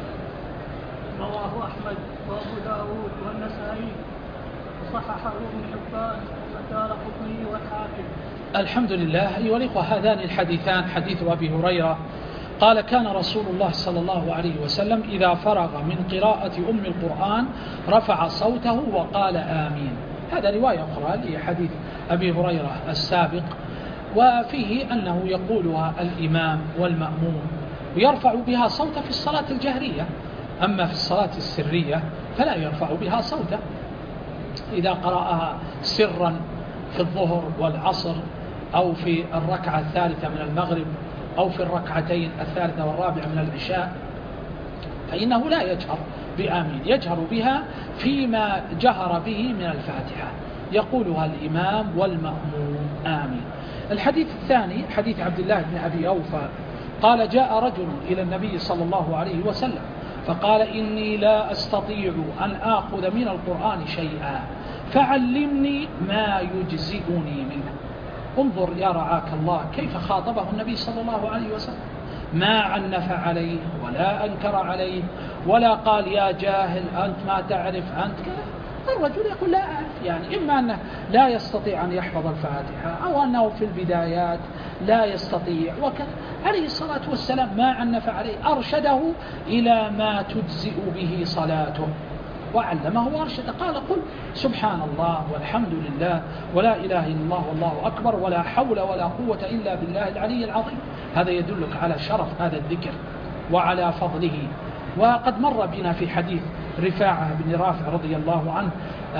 رواه أحمد وأبو داود والنسائي وصححه ابن حبان والدارقطني والحاكم. الحمد لله. أيها الإخوة، هذان الحديثان حديث أبي هريرة قال كان رسول الله صلى الله عليه وسلم إذا فرغ من قراءة أم القرآن رفع صوته وقال آمين. هذا رواية أخرى لحديث أبي هريرة السابق، وفيه أنه يقولها الإمام والمأموم ويرفع بها صوته في الصلاة الجهرية، أما في الصلاة السرية فلا يرفع بها صوته. إذا قرأها سرا في الظهر والعصر أو في الركعة الثالثة من المغرب أو في الركعتين الثالثة والرابعة من العشاء فإنه لا يجهر بآمين، يجهر بها فيما جهر به من الفاتحة، يقولها الإمام والمأموم آمين. الحديث الثاني حديث عبد الله بن أبي أوفى قال جاء رجل إلى النبي صلى الله عليه وسلم فقال إني لا أستطيع أن آخذ من القرآن شيئا فعلمني ما يجزئني منه. انظر يا رعاك الله كيف خاطبه النبي صلى الله عليه وسلم، ما عنف عليه ولا أنكر عليه ولا قال يا جاهل أنت ما تعرف أنت كذا. الرجل يقول لا أعرف، يعني إما أنه لا يستطيع أن يحفظ الفاتحة أو أنه في البدايات لا يستطيع وكذا. عليه الصلاة والسلام ما عنف عليه، أرشده إلى ما تجزئ به صلاته وعلمه وأرشده. قال قل سبحان الله والحمد لله ولا إله إلا الله والله أكبر ولا حول ولا قوة إلا بالله العلي العظيم. هذا يدلك على شرف هذا الذكر وعلى فضله. وقد مر بنا في حديث رفاعة بن رافع رضي الله عنه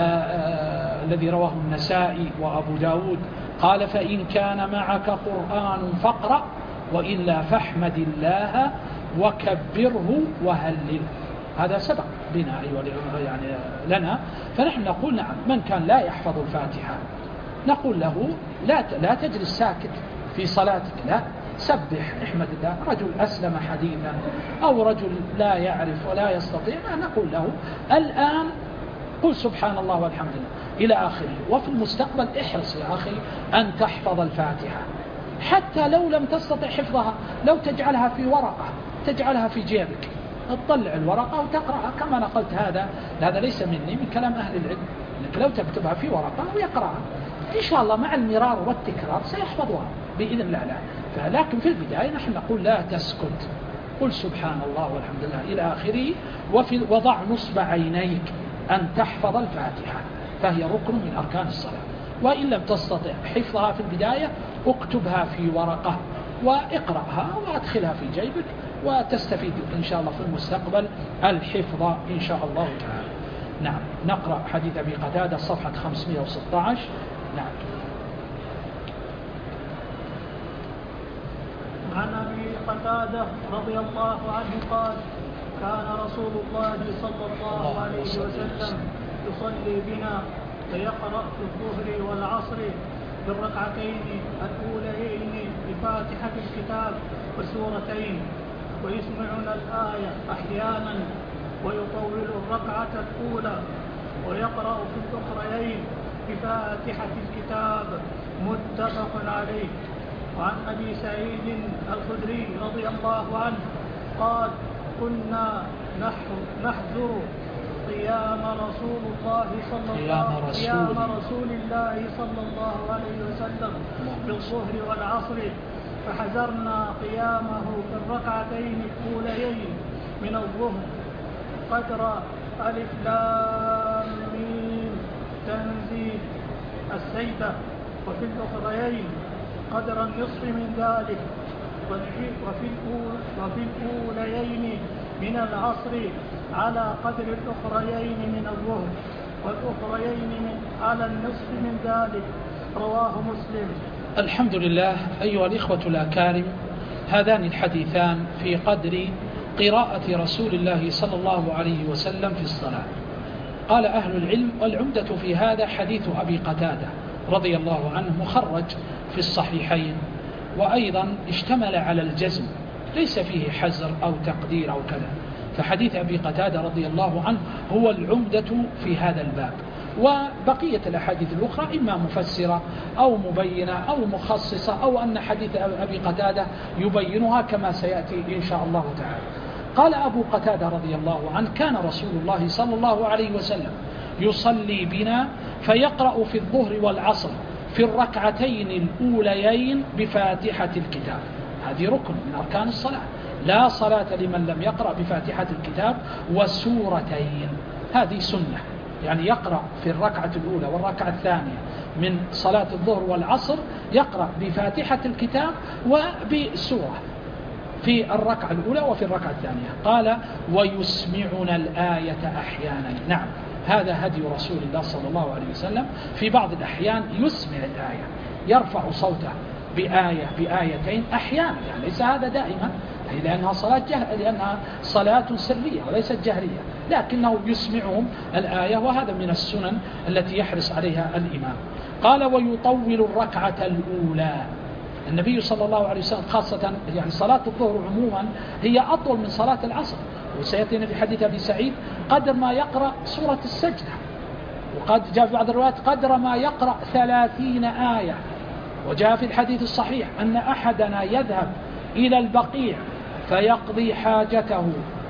الذي رواه النسائي وأبو داود قال فإن كان معك قرآن فاقرأ وإلا فاحمد الله وكبره وهلله. هذا سبق بنا أيوة يعني لنا. فنحن نقول نعم من كان لا يحفظ الفاتحة نقول له لا لا تجلس ساكت في صلاتك، لا سبح احمد الله. رجل أسلم حديثا أو رجل لا يعرف ولا يستطيع نقول له الآن قل سبحان الله والحمد لله إلى آخره. وفي المستقبل احرص يا أخي أن تحفظ الفاتحة حتى لو لم تستطع حفظها، لو تجعلها في ورقة، تجعلها في جيبك، تطلع الورقة وتقرأها كما نقلت. هذا هذا ليس مني، من كلام أهل العلم، إنك لو تكتبها في ورقة ويقرأها إن شاء الله مع المرار والتكرار سيحفظها بإذن الله. لا، لكن في البداية نحن نقول لا تسكت، قل سبحان الله والحمد لله إلى آخره. وفي وضع نصب عينيك أن تحفظ الفاتحة، فهي ركن من أركان الصلاة. وإن لم تستطع حفظها في البداية اكتبها في ورقة واقرأها وادخلها في جيبك، وتستفيد إن شاء الله في المستقبل الحفظ إن شاء الله تعالى. نعم، نقرأ حديث أبي قتادة صفحة خمسمائة وستة عشر. نعم. عن أبي قتادة رضي الله عنه قال: كان رسول الله صلى الله عليه وسلم يصلي بنا فيقرأ في الظهر والعصر بالركعتين الأوليين بفاتحة الكتاب وسورتين، ويسمعنا الآية أحيانا ويطول الركعة الأولى ويقرأ في الأخريين بفاتحة الكتاب. متفق عليه. وعن أبي سعيد الخدري رضي الله عنه قال: كنا نحذر قيام رسول الله صلى الله قيام رسول الله صلى الله عليه وسلم بالظهر والعصر، فحذرنا قيامه في الركعتين الأوليين من الظهر قدر ألف لام ميم تنزيل السجدة، وفي الأخريين قدر النصف من ذلك، وفي وفي الأوليين من العصر على قدر الأخريين من الظهر، والأخريين من على النصف من ذلك. رواه مسلم. الحمد لله. أيها الإخوة الأكارم، هذان الحديثان في قدر قراءة رسول الله صلى الله عليه وسلم في الصلاة. قال أهل العلم: والعمدة في هذا حديث أبي قتادة رضي الله عنه مخرج في الصحيحين، وأيضا اشتمل على الجزم، ليس فيه حزر أو تقدير أو كذا. فحديث أبي قتادة رضي الله عنه هو العمدة في هذا الباب، وبقية الأحاديث الأخرى إما مفسرة أو مبينة أو مخصصة، أو أن حديث أبي قتادة يبينها كما سيأتي إن شاء الله تعالى. قال أبو قتادة رضي الله عنه: كان رسول الله صلى الله عليه وسلم يصلي بنا فيقرأ في الظهر والعصر في الركعتين الأوليين بفاتحة الكتاب. هذه ركن من أركان الصلاة، لا صلاة لمن لم يقرأ بفاتحة الكتاب وسورتين. هذه سنة، يعني يقرأ في الركعة الأولى والركعة الثانية من صلاة الظهر والعصر يقرأ بفاتحة الكتاب وبسورة في الركعة الأولى وفي الركعة الثانية. قال: ويسمعنا الآية أحيانا. نعم، هذا هدي رسول الله صلى الله عليه وسلم، في بعض الأحيان يسمع الآية، يرفع صوته بآية بآيتين أحيانا، يعني ليس هذا دائما، لأنها صلاة جه... لأنها صلاة سرية وليست جهرية، لكنه يسمعهم الآية، وهذا من السنن التي يحرص عليها الإمام. قال: ويطول الركعة الأولى. النبي صلى الله عليه وسلم خاصة يعني صلاة الظهر عموما هي أطول من صلاة العصر، وسيأتينا في حديث أبي سعيد قدر ما يقرأ سورة السجدة، وقد جاء في بعض الروايات قدر ما يقرأ ثلاثين آية. وجاء في الحديث الصحيح أن أحدنا يذهب إلى البقيع فيقضي حاجته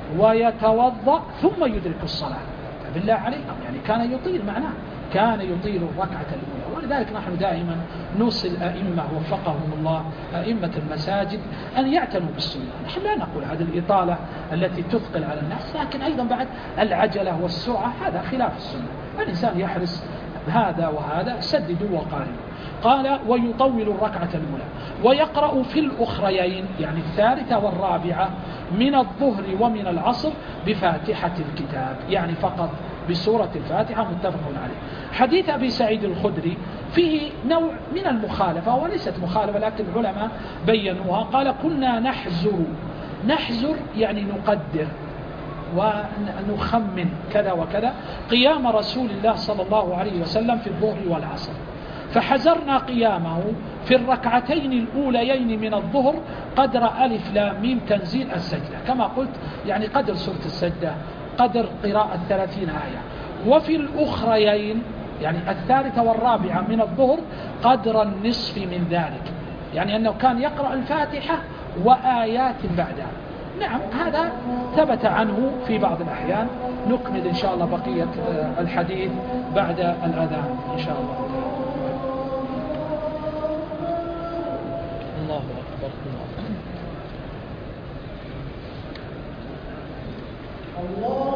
ويتوضأ ثم يدرك الصلاة. بالله عليكم، يعني كان يطيل معناه، كان يطيل الركعة الأولى. ولذلك نحن دائما نوصي الأئمة وفقهم الله، أئمة المساجد، أن يعتنوا بالسنة. نحن لا نقول هذه الإطالة التي تثقل على الناس، لكن أيضا بعد العجلة والسرعة هذا خلاف السنة. الإنسان يحرص هذا وهذا، سددوا وقاربوا. قال: ويطول الركعة الأولى ويقرأ في الأخريين، يعني الثالثة والرابعة من الظهر ومن العصر بفاتحة الكتاب، يعني فقط بسورة الفاتحة. متفق عليه. حديث أبي سعيد الخدري فيه نوع من المخالفة، وليست مخالفة لكن العلماء بينوها. قال: كنا نحزر. نحزر يعني نقدر ونخمن كذا وكذا قيام رسول الله صلى الله عليه وسلم في الظهر والعصر، فحزرنا قيامه في الركعتين الأوليين من الظهر قدر ألف لام ميم تنزيل السجدة، كما قلت يعني قدر سورة السجدة، قدر قراءة ثلاثين آية. وفي الأخريين يعني الثالثة والرابعة من الظهر قدر النصف من ذلك، يعني أنه كان يقرأ الفاتحة وآيات بعدها. نعم هذا ثبت عنه في بعض الأحيان. نكمل إن شاء الله بقية الحديث بعد الأذان إن شاء الله. الله أكبر. الله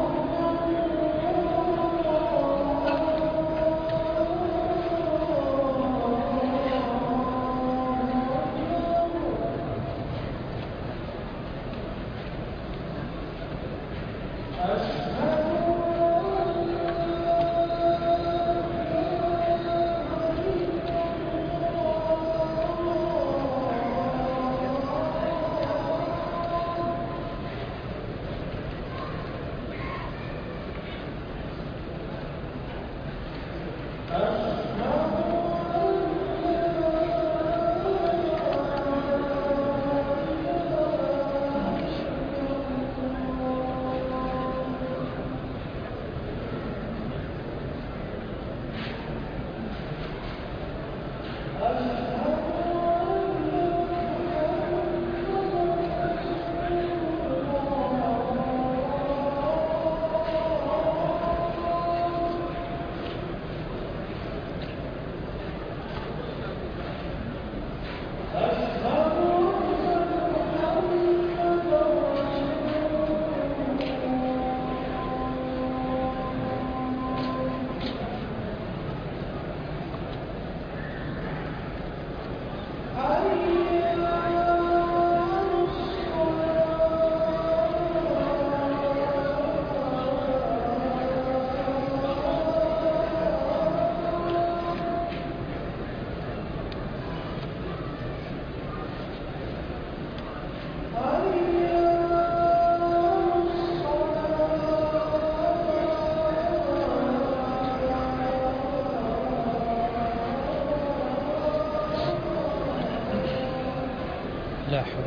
لا حول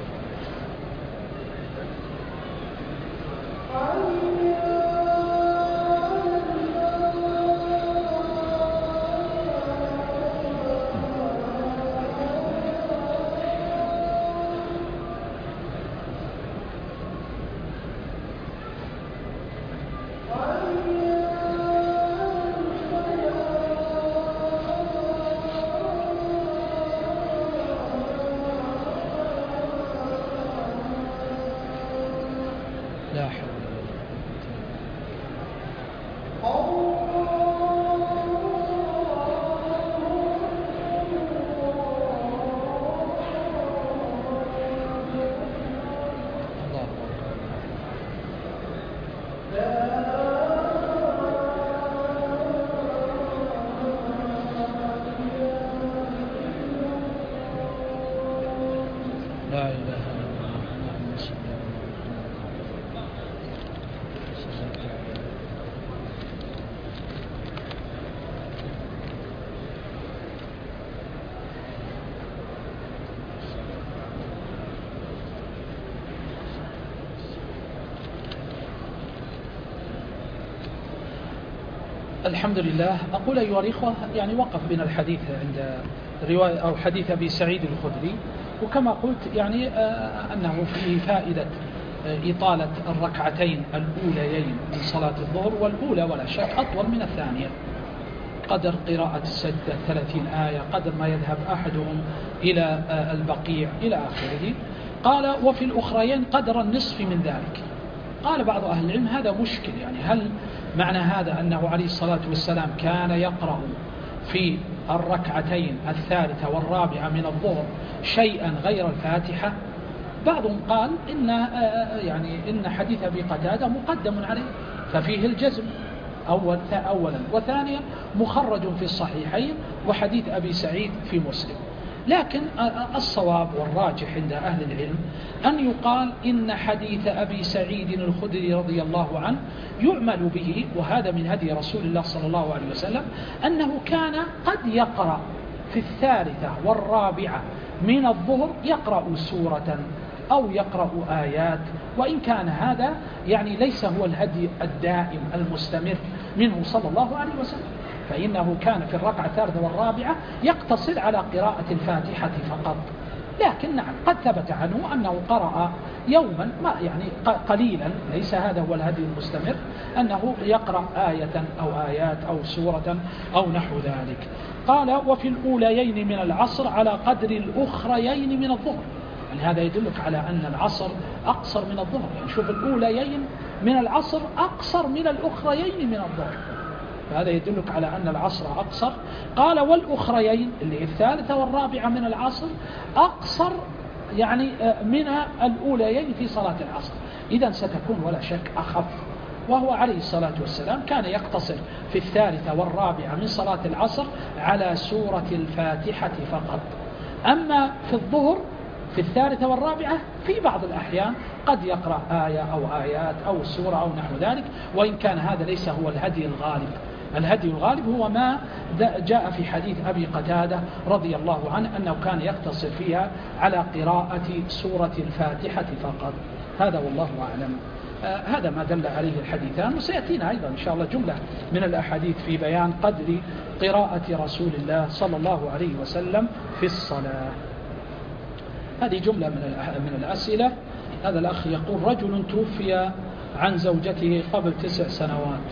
لا حول. لا إله إلا الله. اللهم صل الحمد لله. أقول أيها الإخوة يعني وقف بنا الحديث عند رواية أو حديث أبي سعيد الخدري، وكما قلت يعني أنه فيه فائدة إطالة الركعتين الأوليين من صلاة الظهر، والأولى ولا شك أطول من الثانية، قدر قراءة السجدة ثلاثين آية، قدر ما يذهب أحدهم إلى البقيع إلى آخره. قال وفي الأخرين قدر النصف من ذلك. قال بعض أهل العلم هذا مشكل، يعني هل معنى هذا أنه عليه الصلاة والسلام كان يقرأ في الركعتين الثالثة والرابعة من الظهر شيئا غير الفاتحة؟ بعضهم قال إن يعني إن حديث أبي قتادة مقدم عليه ففيه الجزم أول أولا، وثانيا مخرج في الصحيحين وحديث أبي سعيد في مسلم. لكن الصواب والراجح عند أهل العلم أن يقال إن حديث أبي سعيد الخدري رضي الله عنه يعمل به، وهذا من هدي رسول الله صلى الله عليه وسلم، أنه كان قد يقرأ في الثالثة والرابعة من الظهر يقرأ سورة أو يقرأ آيات، وإن كان هذا يعني ليس هو الهدي الدائم المستمر منه صلى الله عليه وسلم. فإنه كان في الركعة الثالثة والرابعة يقتصر على قراءة الفاتحة فقط. لكن نعم قد ثبت عنه أنه قرأ يوما ما يعني قليلا، ليس هذا هو الهدي المستمر، أنه يقرأ آية أو آيات أو سورة أو نحو ذلك. قال وفي الأوليين من العصر على قدر الأخريين من الظهر. يعني هذا يدلك على أن العصر أقصر من الظهر. يعني شوف الأوليين من العصر أقصر من الأخريين من الظهر، فهذا يدلك على أن العصر أقصر. قال والأخريين اللي الثالثة والرابعة من العصر أقصر يعني من الأوليين في صلاة العصر، إذا ستكون ولا شك أخف. وهو عليه الصلاة والسلام كان يقتصر في الثالثة والرابعة من صلاة العصر على سورة الفاتحة فقط. أما في الظهر في الثالثة والرابعة في بعض الأحيان قد يقرأ آية أو آيات أو سورة أو نحو ذلك، وإن كان هذا ليس هو الهدي الغالب. الهدي الغالب هو ما جاء في حديث أبي قتادة رضي الله عنه أنه كان يقتصر فيها على قراءة سورة الفاتحة فقط. هذا والله أعلم. آه هذا ما دل عليه الحديثان، وسيأتينا أيضا إن شاء الله جملة من الأحاديث في بيان قدر قراءة رسول الله صلى الله عليه وسلم في الصلاة. هذه جملة من الأسئلة. هذا الأخ يقول رجل توفي عن زوجته قبل تسع سنوات،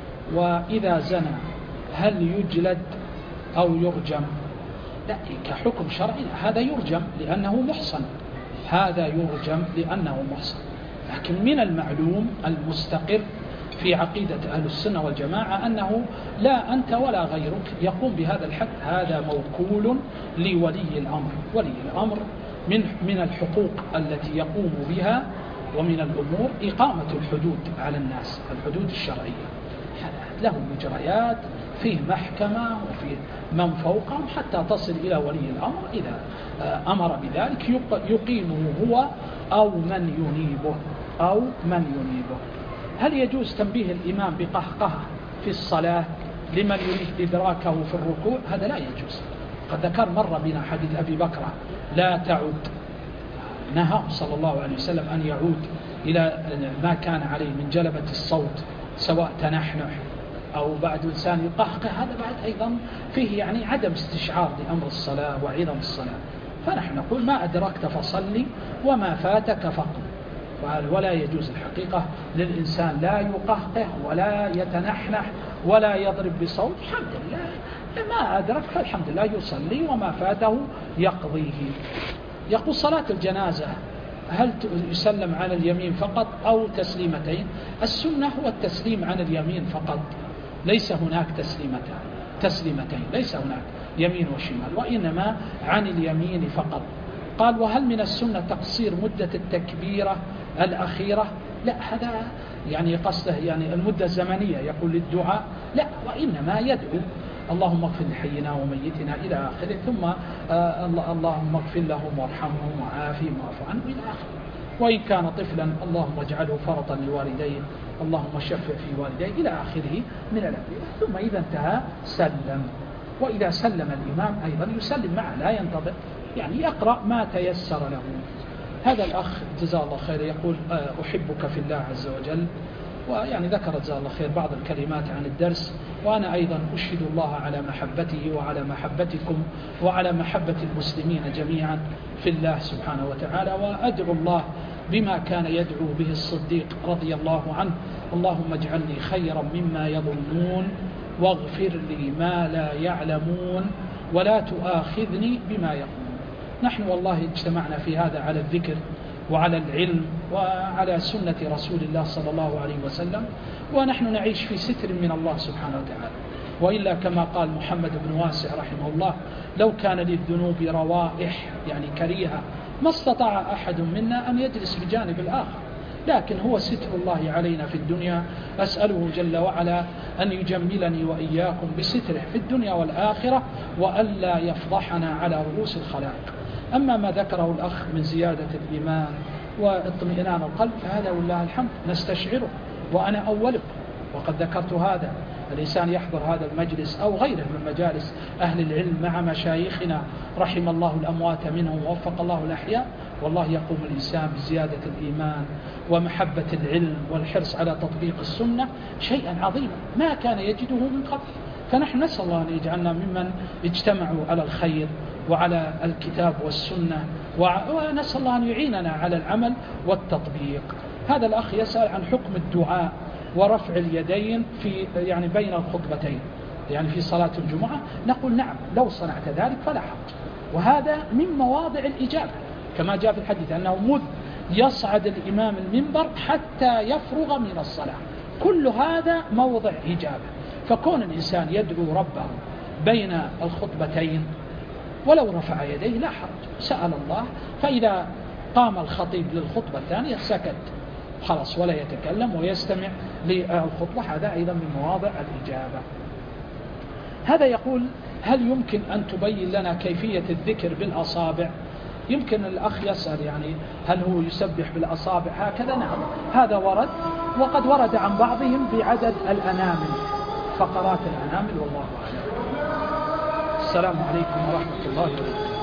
وإذا زنى هل يجلد أو يرجم؟ لا، كحكم شرعي هذا يرجم لأنه محصن، هذا يرجم لأنه محصن. لكن من المعلوم المستقر في عقيدة أهل السنة والجماعة أنه لا أنت ولا غيرك يقوم بهذا الحد، هذا موكول لولي الأمر. ولي الأمر من من الحقوق التي يقوم بها ومن الأمور إقامة الحدود على الناس، الحدود الشرعية له مجريات، فيه محكمة وفيه من فوقهم حتى تصل إلى ولي الأمر إذا أمر بذلك يقيمه هو أو من ينيبه أو من ينيبه. هل يجوز تنبيه الإمام بقهقهة في الصلاة لمن يريد إدراكه في الركوع؟ هذا لا يجوز. قد ذكر مر بنا حديث أبي بكر لا تعود، نهى صلى الله عليه وسلم أن يعود إلى ما كان عليه من جلبة الصوت، سواء تنحنح أو بعد إنسان يقهقه، هذا بعد أيضا فيه يعني عدم استشعار لأمر الصلاة وعظم الصلاة. فنحن نقول ما أدركت فصلي وما فاتك فقم. ولا يجوز الحقيقة للإنسان لا يقهقه ولا يتنحنح ولا يضرب بصوت. الحمد لله ما أدرك فالحمد لله يصلي وما فاته يقضيه. يقول صلاة الجنازة هل يسلم على اليمين فقط أو تسليمتين؟ السنة هو التسليم عن اليمين فقط، ليس هناك تسليمتان تسليمتين ليس هناك يمين وشمال، وإنما عن اليمين فقط. قال وهل من السنة تقصير مدة التكبيرة الأخيرة؟ لا، هذا يعني قصده يعني المدة الزمنية يقول للدعاء، لا، وإنما يدعو اللهم اغفر لحينا وميتنا إلى آخره، ثم آه اللهم اغفر لهم وارحمهم وعافهم واعف عنهم إلى آخره. وإن كان طفلا اللهم اجعله فرطا لوالديه، اللهم شفع في والديه إلى آخره من الأدعية. ثم إذا انتهى سلم، وإذا سلم الإمام أيضا يسلم معه لا ينتظر، يعني يقرأ ما تيسر له. هذا الأخ جزاه الله خير يقول أحبك في الله عز وجل، ويعني ذكر جزاه الله خير بعض الكلمات عن الدرس، وأنا أيضا أشهد الله على محبته وعلى محبتكم وعلى محبة المسلمين جميعا في الله سبحانه وتعالى، وأدعو الله بما كان يدعو به الصديق رضي الله عنه، اللهم اجعلني خيرا مما يظنون واغفر لي ما لا يعلمون ولا تؤاخذني بما يقولون. نحن والله اجتمعنا في هذا على الذكر وعلى العلم وعلى سنة رسول الله صلى الله عليه وسلم، ونحن نعيش في ستر من الله سبحانه وتعالى. وإلا كما قال محمد بن واسع رحمه الله لو كان للذنوب روائح يعني كريهة ما استطاع أحد منا أن يجلس بجانب الآخر، لكن هو ستر الله علينا في الدنيا. أسأله جل وعلا أن يجملني وإياكم بستره في الدنيا والآخرة، وألا يفضحنا على رؤوس الخلائق. أما ما ذكره الأخ من زيادة الإيمان واطمئنان القلب فهذا والله الحمد نستشعره، وأنا أولكم وقد ذكرت هذا. الإنسان يحضر هذا المجلس أو غيره من مجالس أهل العلم مع مشايخنا رحم الله الأموات منهم ووفق الله الأحياء، والله يقوم الإنسان بزيادة الإيمان ومحبة العلم والحرص على تطبيق السنة شيئا عظيما ما كان يجده من قبل. فنحن نسأل الله أن يجعلنا ممن اجتمعوا على الخير وعلى الكتاب والسنة، ونسأل الله أن يعيننا على العمل والتطبيق. هذا الأخ يسأل عن حكم الدعاء ورفع اليدين في يعني بين الخطبتين، يعني في صلاة الجمعة. نقول نعم، لو صنعت ذلك فلا حرج، وهذا من مواضع الإجابة كما جاء في الحديث أنه مذ يصعد الإمام المنبر حتى يفرغ من الصلاة، كل هذا موضع إجابة. فكون الإنسان يدعو ربه بين الخطبتين ولو رفع يديه لا حرج، سأل الله. فإذا قام الخطيب للخطبة الثانية سكت خلاص ولا يتكلم ويستمع للخطبة، هذا أيضا من مواضع الإجابة. هذا يقول: هل يمكن أن تبين لنا كيفية الذكر بالأصابع؟ يمكن الأخ يسأل يعني هل هو يسبح بالأصابع هكذا؟ نعم، هذا ورد، وقد ورد عن بعضهم بعدد الأنامل، فقرات الأنامل، والله أعلم. السلام عليكم ورحمة الله وبركاته.